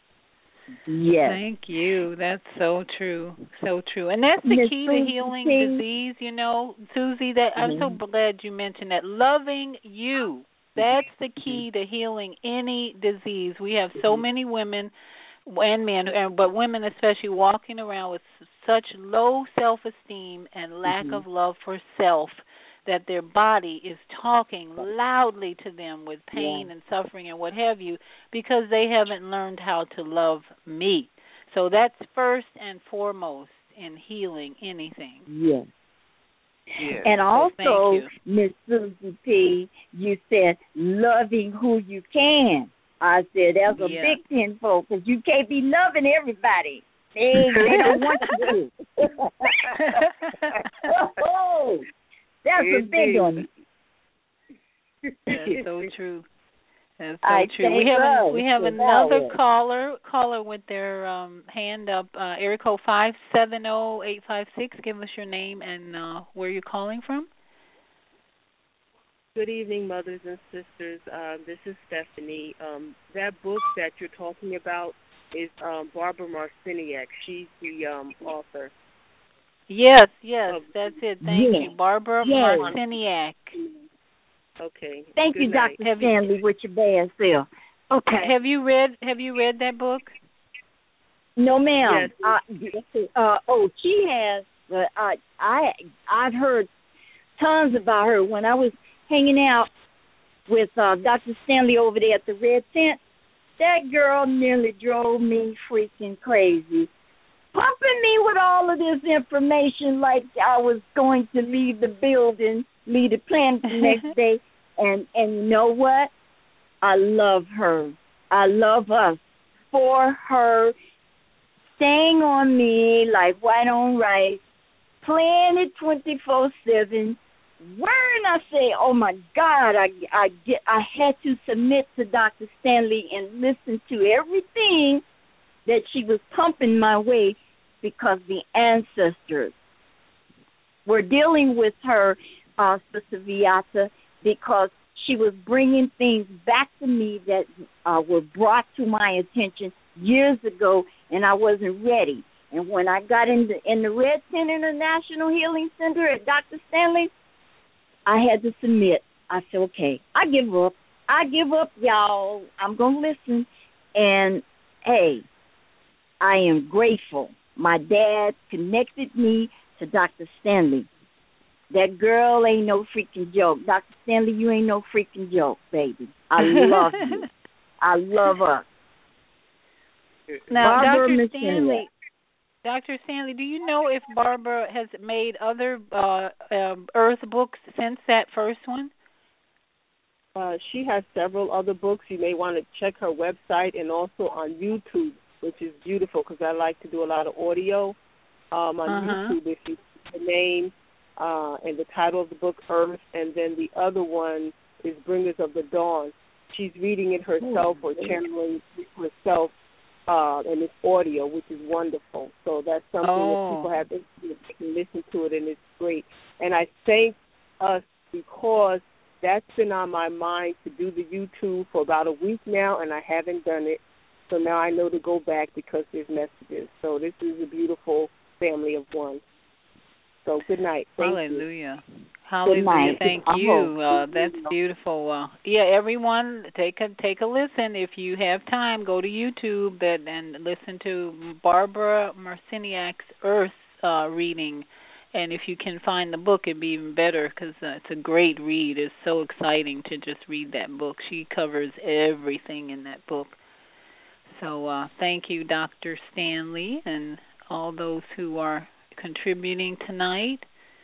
Yes. Thank you. That's so true. So true. And that's the Miss key Susie, to healing please. disease, you know, Susie, that mm-hmm. I'm so glad you mentioned that. Loving you. That's the key to healing any disease. We have so many women and men, but women especially, walking around with such low self-esteem and lack mm-hmm. of love for self that their body is talking loudly to them with pain yeah. and suffering and what have you, because they haven't learned how to love me. So that's first and foremost in healing anything. Yes. Yeah. And also, so Miss Susie P., you said loving who you can. I said that's a yeah. big tenfold because you can't be loving everybody. They, they don't want you to. oh, that's Indeed. a big one. That's so true. That's so I true. We have a, we have another that caller caller with their um, hand up. Uh, area code five seven zero eight five six. Give us your name and uh, where you're calling from. Good evening, mothers and sisters. Uh, this is Stephanie. Um, that book that you're talking about is um, Barbara Marciniak. She's the um, author. Yes, yes, of, that's it. Thank yeah. you, Barbara yeah. Marciniak. Okay. Thank Good you, night. Doctor Stanley, with your bad self. Okay. Have you read Have you read that book? No, ma'am. Yes. Uh, uh, oh, she has. But I, I, I've heard tons about her when I was hanging out with uh, Doctor Stanley over there at the Red Tent. That girl nearly drove me freaking crazy, pumping me with all of this information like I was going to leave the building, leave the planet the next day. And and you know what? I love her. I love us for her staying on me like white on rice, playing it twenty-four seven. When I say, oh my God, I I get I had to submit to Doctor Stanley and listen to everything that she was pumping my way, because the ancestors were dealing with her, uh, Sister Viata, because she was bringing things back to me that uh, were brought to my attention years ago, and I wasn't ready. And when I got in the, in the Red Tent International Healing Center at Doctor Stanley, I had to submit. I said, okay, I give up. I give up, y'all. I'm going to listen. And, hey, I am grateful. My dad connected me to Doctor Stanley. That girl ain't no freaking joke. Doctor Stanley, you ain't no freaking joke, baby. I love you. I love her. Now, Barbara Doctor Marciniak. Stanley, Doctor Stanley, do you know if Barbara has made other uh, um, Earth books since that first one? Uh, she has several other books. You may want to check her website and also on YouTube, which is beautiful because I like to do a lot of audio um, on Uh-huh. YouTube. If you see the name uh, and the title of the book, Earth, and then the other one is Bringers of the Dawn. She's reading it herself or channeling it herself, uh, and it's audio, which is wonderful. So that's something Oh. that people have interest. They can listen to it, and it's great. And I thank us because that's been on my mind to do the YouTube for about a week now, and I haven't done it. So now I know to go back because there's messages. So this is a beautiful family of one. So good night. Thank Hallelujah. you. Hallelujah. night. Thank I you. hope. Uh, that's beautiful. Uh, yeah, everyone, take a take a listen. If you have time, go to YouTube and, and listen to Barbara Marciniak's Earth uh, reading. And if you can find the book, it'd be even better because uh, it's a great read. It's so exciting to just read that book. She covers everything in that book. So uh, thank you, Doctor Stanley, and all those who are contributing tonight.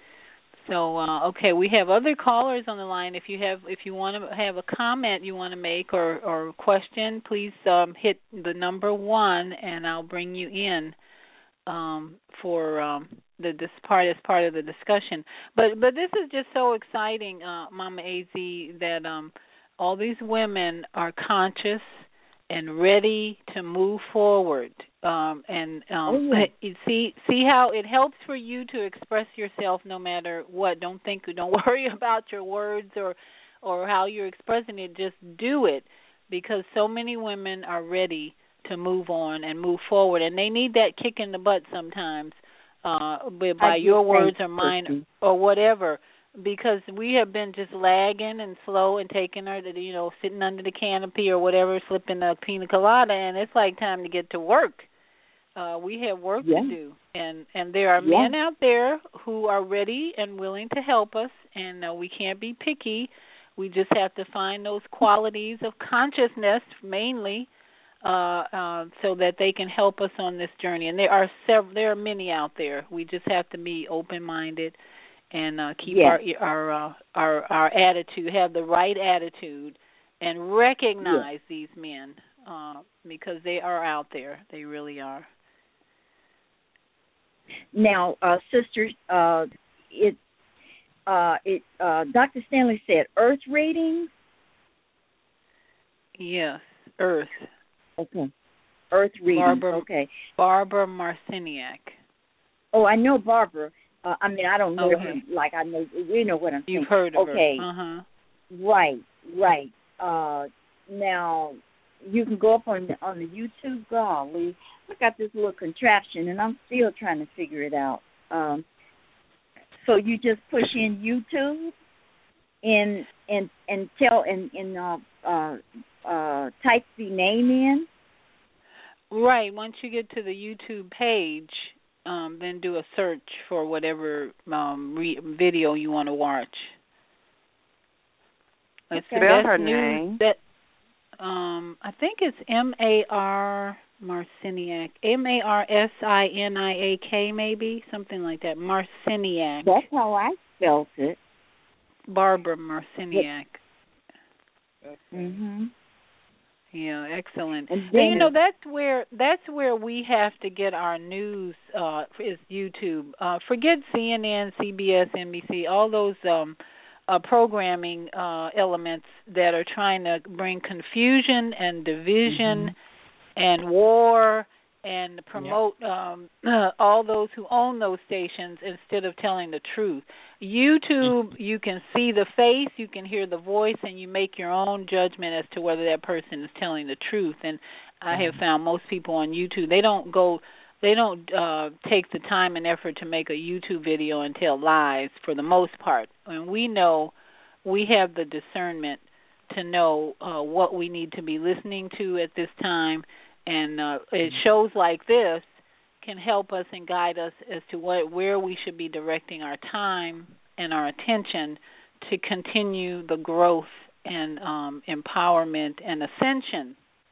So uh, okay, we have other callers on the line. If you have, if you want to have a comment you want to make or or question, please um, hit the number one, and I'll bring you in um, for um, the this part as part of the discussion. But but this is just so exciting, uh, Mama A Z, that um, all these women are conscious and ready to move forward. Um, and um, Oh, yeah. you see see how it helps for you to express yourself no matter what. Don't think, don't worry about your words or or how you're expressing it. Just do it, because so many women are ready to move on and move forward, and they need that kick in the butt sometimes, uh, by by do your think, words or mine Christy. or whatever. Because we have been just lagging and slow and taking her to, you know, sitting under the canopy or whatever, slipping a pina colada, and it's like time to get to work. Uh, we have work Yeah. to do, and and there are Yeah. men out there who are ready and willing to help us, and uh, we can't be picky. We just have to find those qualities of consciousness, mainly, uh, uh, so that they can help us on this journey. And there are several, there are many out there. We just have to be open-minded and uh, keep Yes. our our, uh, our our attitude, have the right attitude, and recognize Yes. these men uh, because they are out there. They really are. Now, uh, sisters, uh, it, uh, it, uh, Doctor Stanley said Earth readings. Yes, Earth. Okay. Earth readings. Barbara, okay. Barbara Marciniak. Oh, I know Barbara. Uh, I mean, I don't know Okay. her like I know. You know what I'm saying. You've heard of okay. her. Uh-huh. Right. Right. Uh, now you can go up on the, on the YouTube. Golly, I got this little contraption, and I'm still trying to figure it out. Um, so you just push in YouTube and and and tell and and uh, uh, uh, type the name in. Right. Once you get to the YouTube page, um, then do a search for whatever um, re- video you want to watch. It's Okay. the Spell best her news name. that um, I think it's M A R Marciniak, M A R S I N I A K, maybe something like that. Marciniak. That's how I spelled it. Barbara Marciniak. Mhm. Yeah, excellent. And And then you know, that's where that's where we have to get our news uh is YouTube. Uh forget C N N, C B S, N B C, all those um uh programming uh elements that are trying to bring confusion and division Mhm. and war and promote um all those who own those stations instead of telling the truth. YouTube, you can see the face, you can hear the voice, and you make your own judgment as to whether that person is telling the truth. And I have found most people on YouTube, they don't go, they don't uh, take the time and effort to make a YouTube video and tell lies for the most part. And we know, we have the discernment to know uh, what we need to be listening to at this time. And uh, it shows like this can help us and guide us as to what where we should be directing our time and our attention to continue the growth and um, empowerment and ascension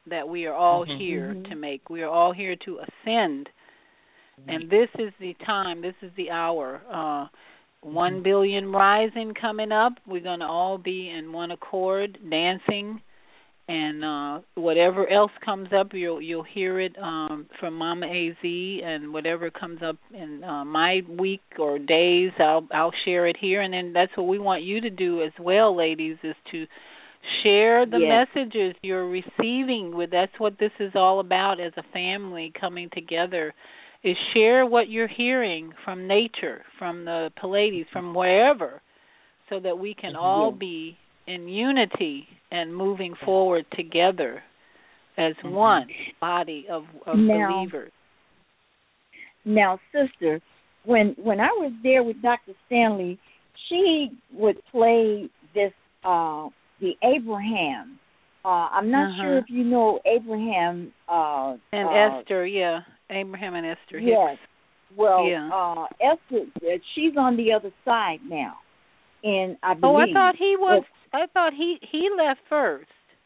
that we are all mm-hmm. here mm-hmm. to make. We are all here to ascend. Mm-hmm. And this is the time, this is the hour. Uh, one mm-hmm. billion rising coming up. We're going to all be in one accord, dancing. And uh, whatever else comes up, you'll you'll hear it um, from Mama A Z, and whatever comes up in uh, my week or days, I'll I'll share it here. And then that's what we want you to do as well, ladies, is to share the yes. messages you're receiving. With that's what this is all about as a family coming together. Is share what you're hearing from nature, from the Pleiades, from wherever, so that we can all yes. be in unity and moving forward together as one body of, of now, believers. Now, sister, when when I was there with Doctor Stanley, she would play this uh, the Abraham. Uh, I'm not uh-huh. sure if you know Abraham uh, and uh, Esther. Yeah, Abraham and Esther. Yes. Hicks. Well, yeah. uh, Esther, she's on the other side now. And I believe. Oh, I thought he was. I thought he he left first.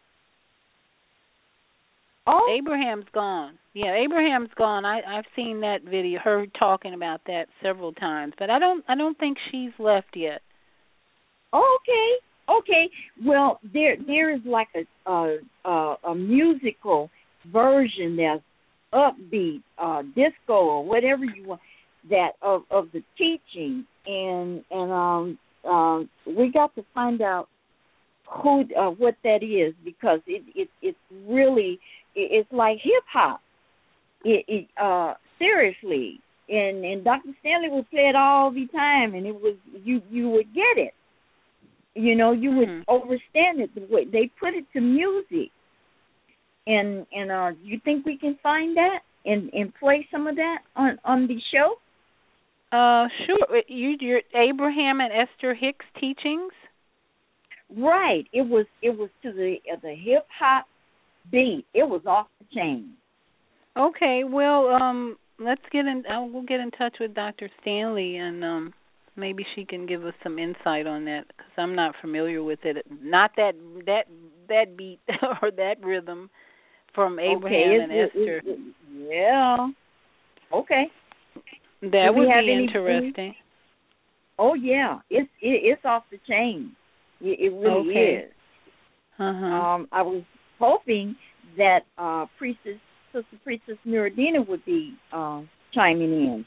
Oh, Abraham's gone. Yeah, Abraham's gone. I I've seen that video, her talking about that several times, but I don't I don't think she's left yet. Okay, okay. Well, there there is like a a, a, a musical version that's upbeat, uh, disco or whatever you want that of of the teaching, and and um. Uh, we got to find out who, uh, what that is, because it, it it's really it, it's like hip hop. It, it uh, seriously, and and Doctor Stanley would play it all the time, and it was you you would get it. You know, you would mm-hmm. understand it the way they put it to music. And and uh, you think we can find that and and play some of that on on the show? Uh, sure. You, your Abraham and Esther Hicks teachings. Right. It was. It was to the uh, the hip hop beat. It was off the chain. Okay. Well, um, let's get in. Uh, we'll get in touch with Doctor Stanley, and um, maybe she can give us some insight on that, because I'm not familiar with it. Not that that that beat or that rhythm from Abraham okay, and it, Esther. It, it, yeah. Okay. That Do would be any, interesting. Oh yeah, it's it, it's off the chain. It, it really okay. is. Uh-huh. Um, I was hoping that uh, Priestess Sister Priestess Miradina would be uh, chiming in.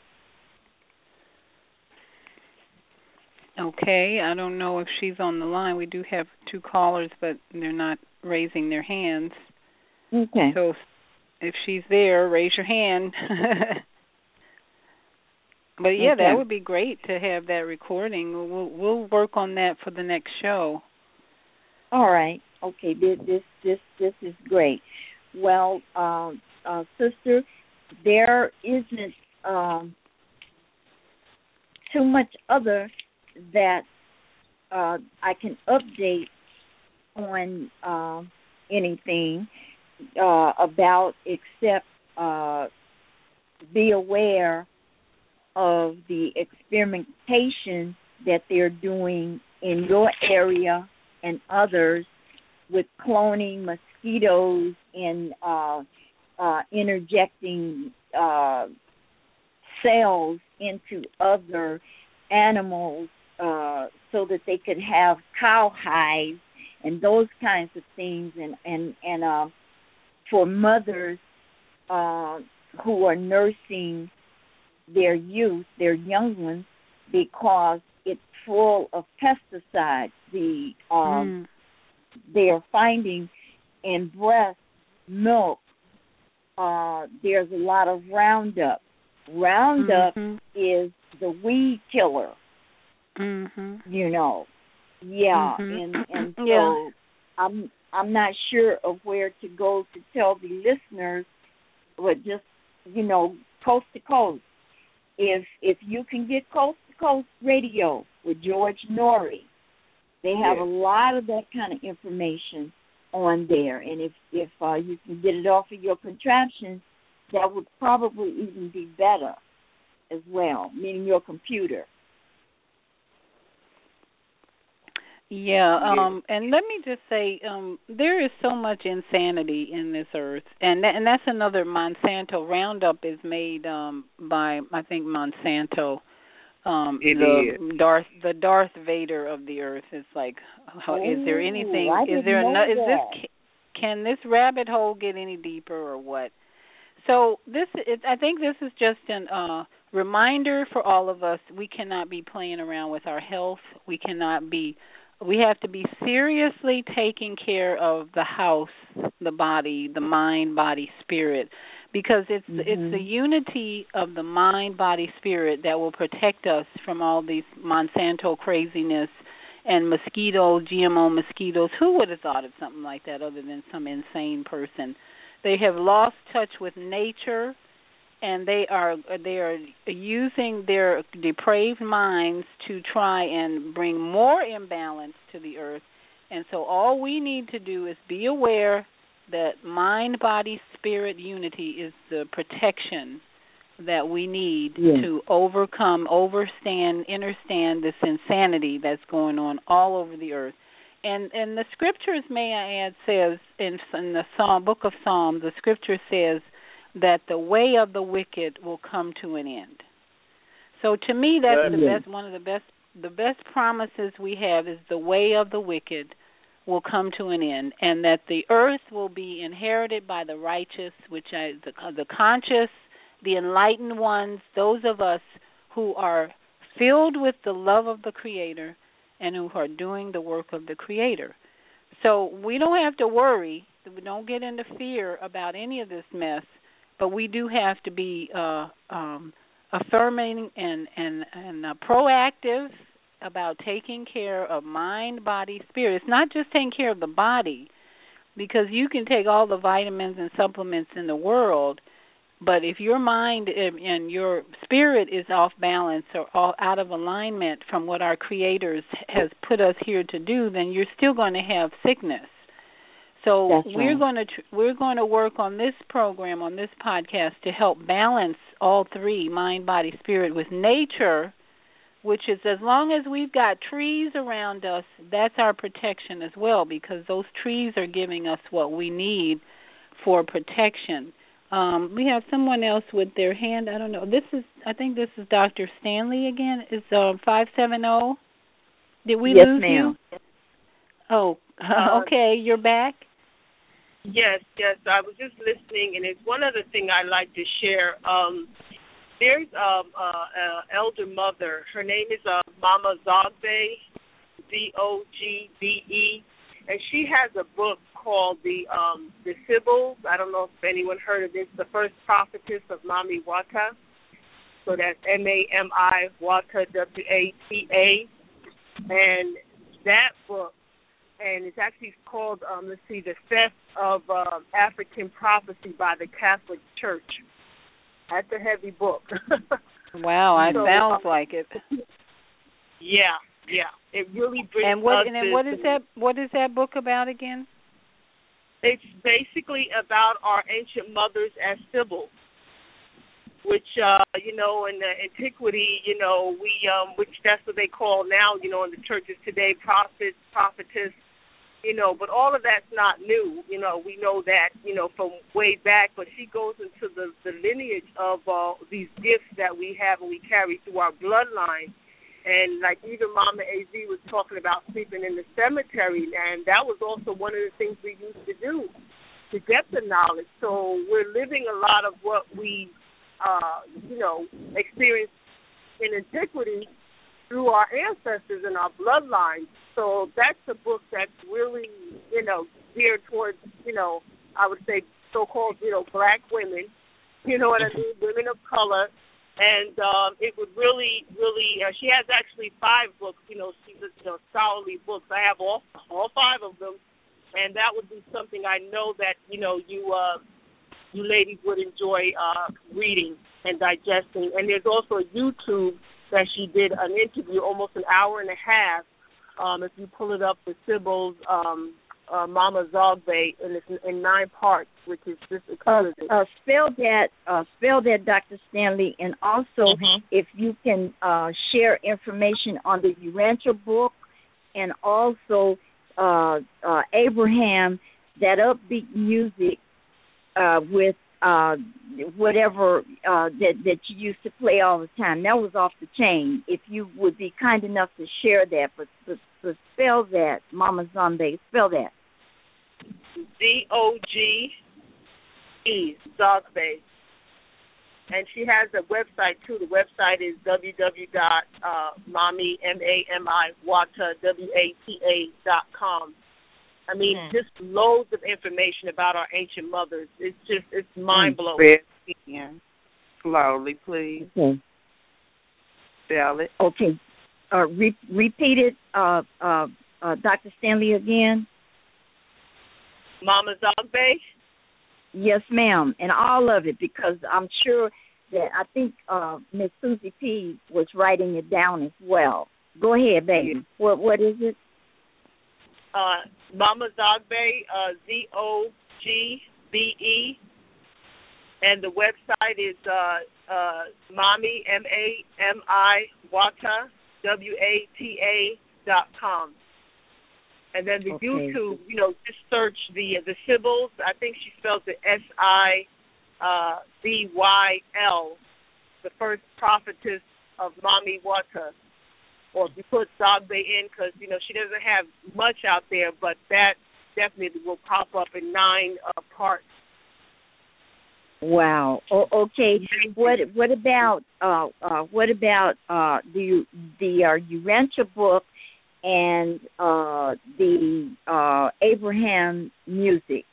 Okay, I don't know if she's on the line. We do have two callers, but they're not raising their hands. Okay. So if she's there, raise your hand. But yeah, okay. that would be great to have that recording. We'll we'll work on that for the next show. All right. Okay. This this this, this is great. Well, um, uh, sister, there isn't um, too much other that uh, I can update on uh, anything uh, about, except uh, be aware of the experimentation that they're doing in your area and others with cloning mosquitoes and uh, uh, interjecting uh, cells into other animals uh, so that they could have cowhides and those kinds of things, and and and uh, for mothers uh, who are nursing their youth, their young ones, because it's full of pesticides. The um, mm. they are finding in breast milk. Uh, there's a lot of Roundup. Roundup mm-hmm. is the weed killer. Mm-hmm. You know, yeah, mm-hmm. and and so yeah. I'm I'm not sure of where to go to tell the listeners, but just you know, coast to coast. If if you can get Coast to Coast Radio with George Norrie, they have yeah. a lot of that kind of information on there. And if if uh, you can get it off of your contraption, that would probably even be better as well, meaning your computer. Yeah, um, and let me just say, um, there is so much insanity in this earth, and that, and that's another Monsanto. Roundup is made um, by I think Monsanto. Um, It the is. Darth, the Darth Vader of the earth. It's like, how, is there anything? I Is didn't there? know Is that. this? Can this rabbit hole get any deeper, or what? So this, it, I think, this is just an uh, reminder for all of us. We cannot be playing around with our health. We cannot be. We have to be seriously taking care of the house, the body, the mind, body, spirit, because it's Mm-hmm. it's the unity of the mind, body, spirit that will protect us from all these Monsanto craziness and mosquitoes, G M O mosquitoes. Who would have thought of something like that other than some insane person? They have lost touch with nature, and they are they are using their depraved minds to try and bring more imbalance to the earth. And so all we need to do is be aware that mind, body, spirit unity is the protection that we need Yeah. to overcome, overstand, understand this insanity that's going on all over the earth. And and the scriptures, may I add, says in, in the Psalm, book of Psalms, the scripture says that the way of the wicked will come to an end. So to me, that's the Yeah. best. One of the best, the best promises we have is the way of the wicked will come to an end, and that the earth will be inherited by the righteous, which are the, the conscious, the enlightened ones, those of us who are filled with the love of the Creator and who are doing the work of the Creator. So we don't have to worry. We don't get into fear about any of this mess, but we do have to be uh, um, affirming and and and uh, proactive about taking care of mind, body, spirit. It's not just taking care of the body, because you can take all the vitamins and supplements in the world, but if your mind and your spirit is off balance or all out of alignment from what our Creator has put us here to do, then you're still going to have sickness. So That's we're right. going to tr- we're going to work on this program, on this podcast, to help balance all three, mind, body, spirit, with nature, which is, as long as we've got trees around us, that's our protection as well, because those trees are giving us what we need for protection. Um, we have someone else with their hand. I don't know. This is, I think this is Doctor Stanley again. Is uh, five seven zero? Did we Yes, lose ma'am. you? Oh, Uh, okay. You're back. Yes, yes. I was just listening, and it's one other thing I like to share. Um, there's um, uh, uh, elder mother. Her name is uh, Mama Zogbe, Z O G B E, and she has a book called the um, the Sibyls. I don't know if anyone heard of this. The First Prophetess of Mami Wata. So that's M A M I Wata, W A T A, and that book. And it's actually called, um, let's see, The Theft of uh, African Prophecy by the Catholic Church. That's a heavy book. Wow, it So, sounds uh, like it. Yeah, yeah. It really brings And what us and then to- what is that? What is that book about again? It's basically about our ancient mothers as Sibyls, which, uh, you know, in the antiquity, you know, we, um, which that's what they call now, you know, in the churches today, prophets, prophetess, you know, but all of that's not new. You know, we know that, you know, from way back, but she goes into the, the lineage of uh, these gifts that we have and we carry through our bloodline. And like even Mama A Z was talking about sleeping in the cemetery, and that was also one of the things we used to do to get the knowledge. So we're living a lot of what we, uh, you know, experienced in antiquity through our ancestors and our bloodlines. So that's a book that's really, you know, geared towards, you know, I would say so-called, you know, black women, you know what I mean, women of color. And um, it would really, really, uh, she has actually five books, you know, she's, you know, scholarly books. I have all all five of them. And that would be something I know that, you know, you uh, you ladies would enjoy uh, reading and digesting. And there's also a YouTube that she did an interview, almost an hour and a half. Um, if you pull it up, the Sibyl's um, uh, Mama Zogbe, and it's in nine parts, which is just Uh, exquisite. uh, spell that, uh, spell that, Doctor Stanley, and also Mhm. if you can uh, share information on the Urantia book and also uh, uh, Abraham, that upbeat music uh, with uh, whatever uh, that that you used to play all the time. That was off the chain. If you would be kind enough to share that, but, but, but spell that, Mama Zombie, spell that. Z O G E, Zogbe. And she has a website, too. The website is w w w dot mami, M A M I, Wata, W A T A dot com. I mean, mm. just loads of information about our ancient mothers. It's just, it's mind-blowing. Yeah. Slowly, please. Okay. Spell it. Okay. Uh, re- repeat it, uh, uh, uh, Doctor Stanley, again. Mama Zogbe? Yes, ma'am, and all of it, because I'm sure that I think uh, Miss Susie P. was writing it down as well. Go ahead, baby. What What is it? Uh, Mama Zogbe, uh, Z O G B E, and the website is uh, uh, Mami, M A M I, Wata, W A T A dot com. And then the okay. YouTube, you know, just search the the symbols. I think she spells it S I B Y L, the first prophetess of Mami Wata. Or if you put Zogbe in, because, you know, she doesn't have much out there, but that definitely will pop up in nine uh, parts. Wow. O- okay. What What about uh, uh, what about uh, the the uh, Urantia book and uh, the uh, Abraham music?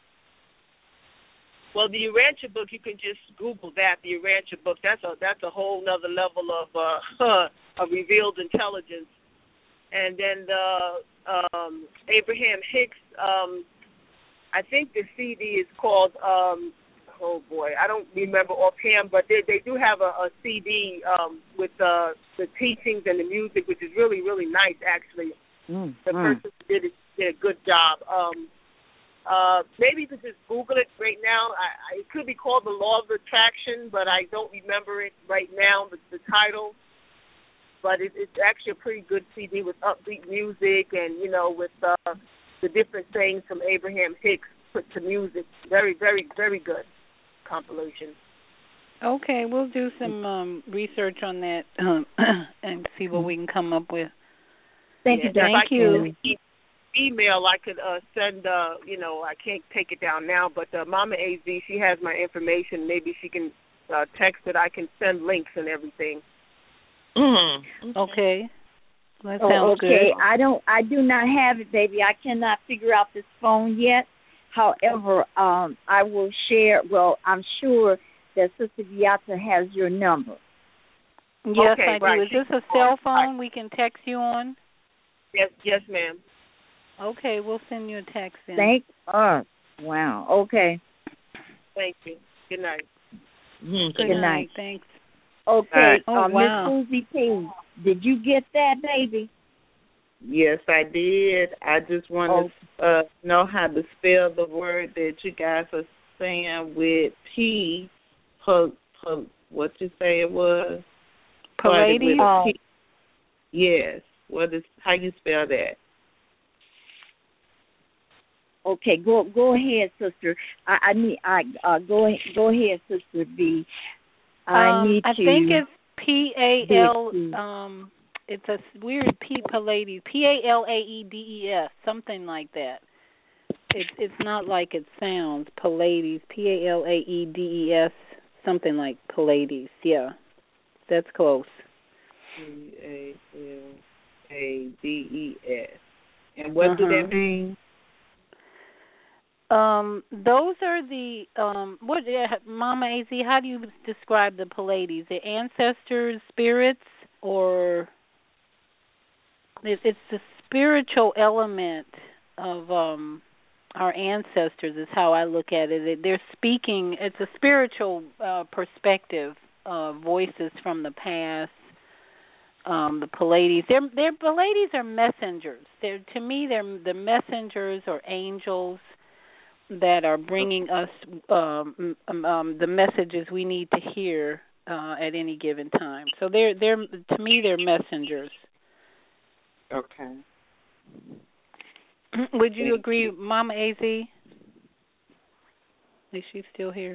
Well, the Urantia book, you can just Google that. The Urantia book. That's a that's a whole nother level of uh, of revealed intelligence. And then the um, Abraham Hicks. Um, I think the C D is called. Um, oh boy, I don't remember offhand, but they they do have a, a C D um, with the the teachings and the music, which is really really nice actually. Mm, the mm. person did a, did a good job. Um, uh, maybe you could just Google it right now. I, I, it could be called The Law of Attraction, but I don't remember it right now, the, the title. But it, it's actually a pretty good C D with upbeat music and, you know, with uh, the different things from Abraham Hicks put to music. Very, very, very good compilation. Okay, we'll do some um, research on that um, and see what we can come up with. Thank yeah, you, Thank you. E- email, I could uh, send, uh, you know, I can't take it down now, but uh, Mama A Z, she has my information. Maybe she can uh, text it. I can send links and everything. Mm-hmm. Okay. That sounds oh, okay. good. I don't. I do not have it, baby. I cannot figure out this phone yet. However, um, I will share. Well, I'm sure that Sister Beata has your number. Yes, okay, I do. right. Is this a cell phone we can text you on? Yes, yes, ma'am. Okay, we'll send you a text then. Thank us. Wow. Okay. Thank you. Good night. Mm-hmm. Good, Good night. night. Thanks. Okay. Oh, uh, wow. Miss Susie P., did you get that, baby? Yes, I did. I just want to oh. uh, know how to spell the word that you guys are saying with P. Po, po, what you say it was? Pallades? Oh. P. Yes. What is? How you spell that? Okay, go go ahead, sister. I, I need. I uh, go go ahead, sister B. I um, need I to. I think it's P A L. Um, it's a weird P Pallades. P A L A E D E S, something like that. It's it's not like it sounds. Pallades. P A L A E D E S, something like Pallades. Yeah, that's close. P A L A D E S. And what uh-huh. do that mean? Um, those are the um. What, uh, Mama A Z? How do you describe the Pallades? The ancestors, spirits, or it's, it's the spiritual element of um our ancestors. Is how I look at it. They're speaking. It's a spiritual uh, perspective. Uh, voices from the past. Um, the Pallades. They're, they're Pallades are messengers. They're to me. They're the messengers or angels that are bringing us um, um, the messages we need to hear uh, at any given time. So they're they're to me they're messengers. Okay. Would you agree, Mama A Z? Is she still here?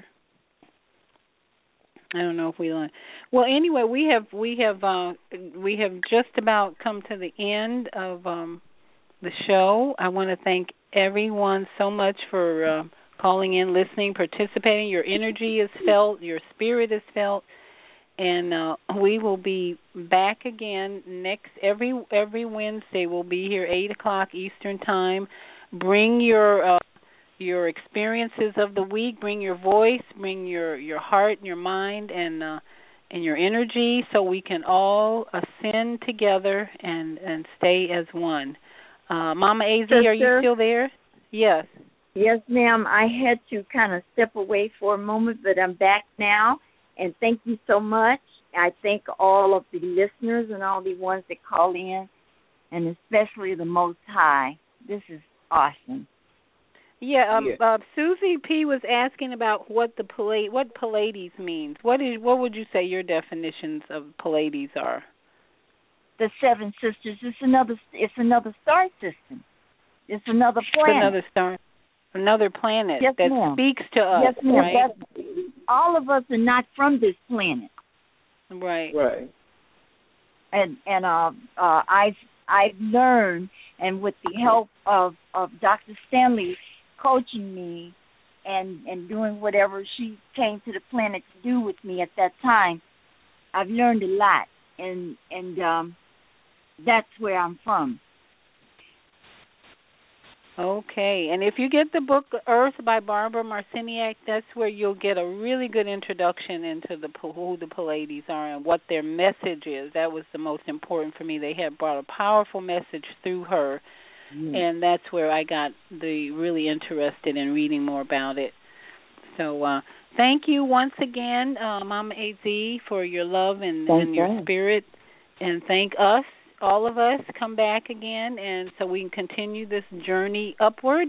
I don't know if we learned. Well, anyway, we have we have uh, we have just about come to the end of um, the show. I want to thank everyone so much for uh, calling in, listening, participating. Your energy is felt, your spirit is felt, and uh, we will be back again next every every Wednesday. We'll be here eight o'clock Eastern time. Bring your uh, your experiences of the week. Bring your voice. Bring your, your heart and your mind and uh, and your energy, so we can all ascend together and, and stay as one. Uh, Mama A Z, Sister, are you still there? Yes. Yes, ma'am. I had to kind of step away for a moment, but I'm back now. And thank you so much. I thank all of the listeners and all the ones that call in, and especially the Most High. This is awesome. Yeah, um, yeah. Uh, Susie P was asking about what the Pallades, what Pallades means. What is what would you say your definitions of Pallades are? The Seven Sisters. It's another. It's another star system. It's another planet. Another star. Another planet yes, that ma'am. speaks to us. Yes, ma'am. Right? That's, all of us are not from this planet. Right. Right. And and uh, uh, I've I've learned, and with the help of, of Doctor Stanley coaching me and, and doing whatever she came to the planet to do with me at that time, I've learned a lot, and and um, that's where I'm from. Okay, and if you get the book Earth by Barbara Marciniak, that's where you'll get a really good introduction into the who the Pallades are and what their message is. That was the most important for me. They had brought a powerful message through her, mm. and that's where I got the really interested in reading more about it. So uh, thank you once again, uh, Mama A Z, for your love and, and your spirit, and thank us. All of us come back again, and so we can continue this journey upward.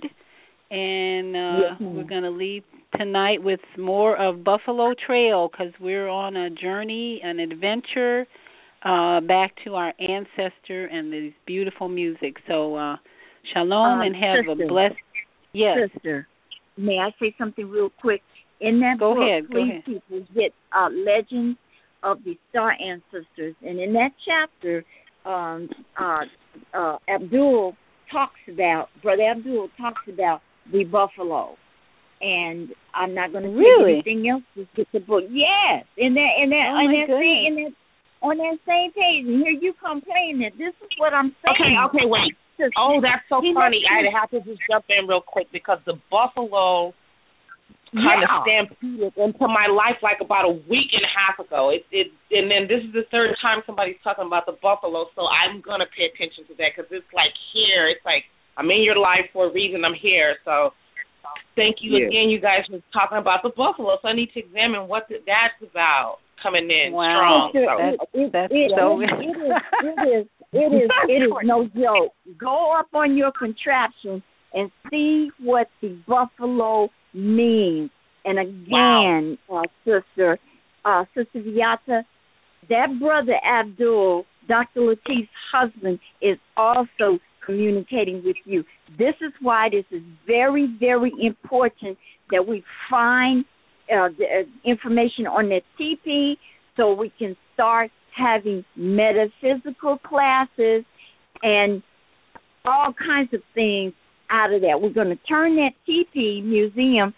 And uh, yes, we're going to leave tonight with more of Buffalo Trail, because we're on a journey, an adventure uh, back to our ancestor and this beautiful music. So uh, shalom um, and have sister, a blessed. Yes, sister. May I say something real quick? In that go book, ahead. please, Go ahead. people get uh, Legends of the Star Ancestors, and in that chapter. Um, uh, uh, Abdul talks about, Brother Abdul talks about the buffalo. And I'm not going to say really? anything else. Just get the book. Yes. In that, in that, oh in that goodness. same, in that, on that same page. And here you complain that this is what I'm saying. Okay, okay, wait. Oh, that's so funny. I have to just jump in real quick because the buffalo kind yeah. of stampeded into my life like about a week and a half ago. It, it, and then this is the third time somebody's talking about the buffalo, so I'm going to pay attention to that because it's like here. It's like I'm in your life for a reason. I'm here. So thank you yeah. again, you guys, for talking about the buffalo. So I need to examine what the, that's about coming in wow. strong. So. That's, it, that's it, so... It, it, is, it, is, it, is, it is no joke. Go up on your contraption and see what the buffalo means. And again, wow. uh, sister, uh, Sister Viata, that brother Abdul, Doctor Latif's husband, is also communicating with you. This is why this is very, very important that we find uh, the, uh, information on that T P so we can start having metaphysical classes and all kinds of things out of that. We're going to turn that T P museum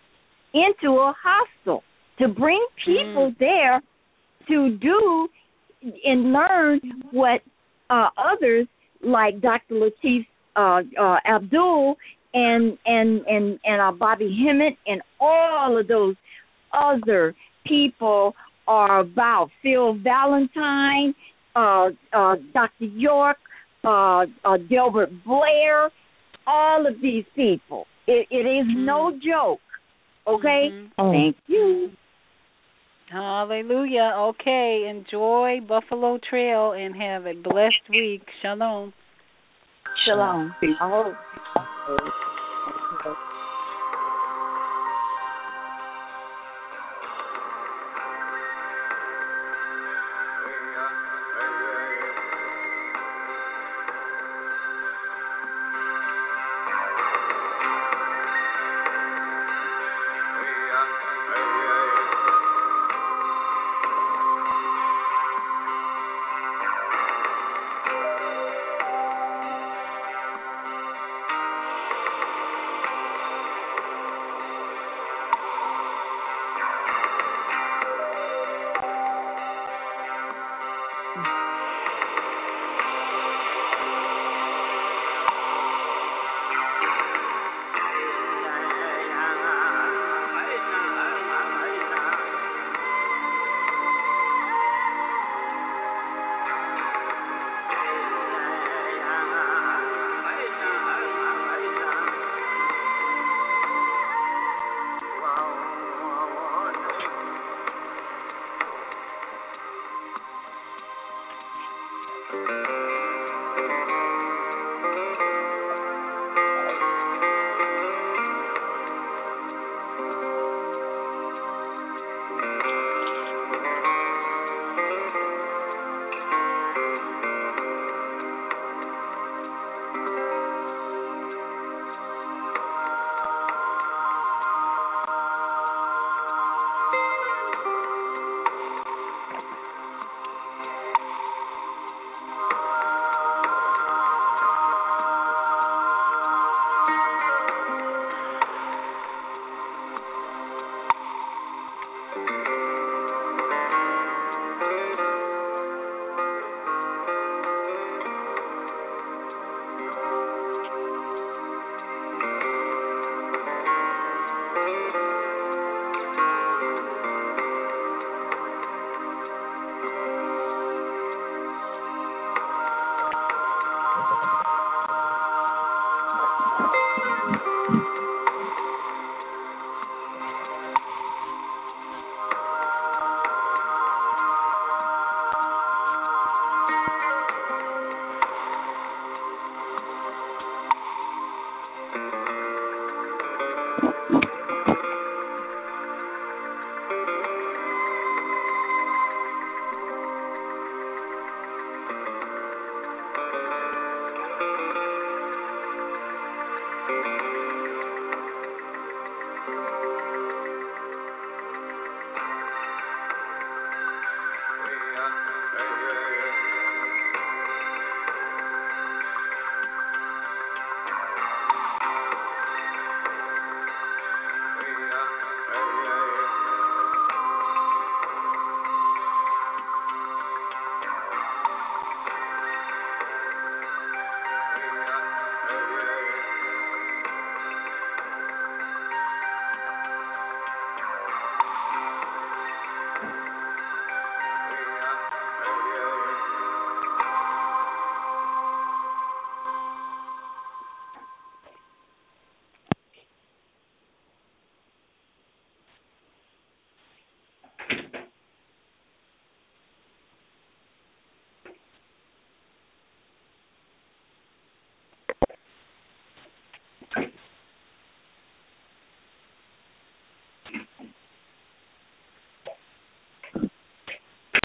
into a hostel to bring people mm. there to do and learn what uh, others like Doctor Latif uh, uh, Abdul and and and and uh, Bobby Hemmett and all of those other people are about. Phil Valentine, uh, uh, Doctor York, uh, uh, Delbert Blair, all of these people. It, it is mm. no joke. Okay? Mm-hmm. Thank you. Hallelujah. Okay. Enjoy Buffalo Trail and have a blessed week. Shalom. Shalom. I hope.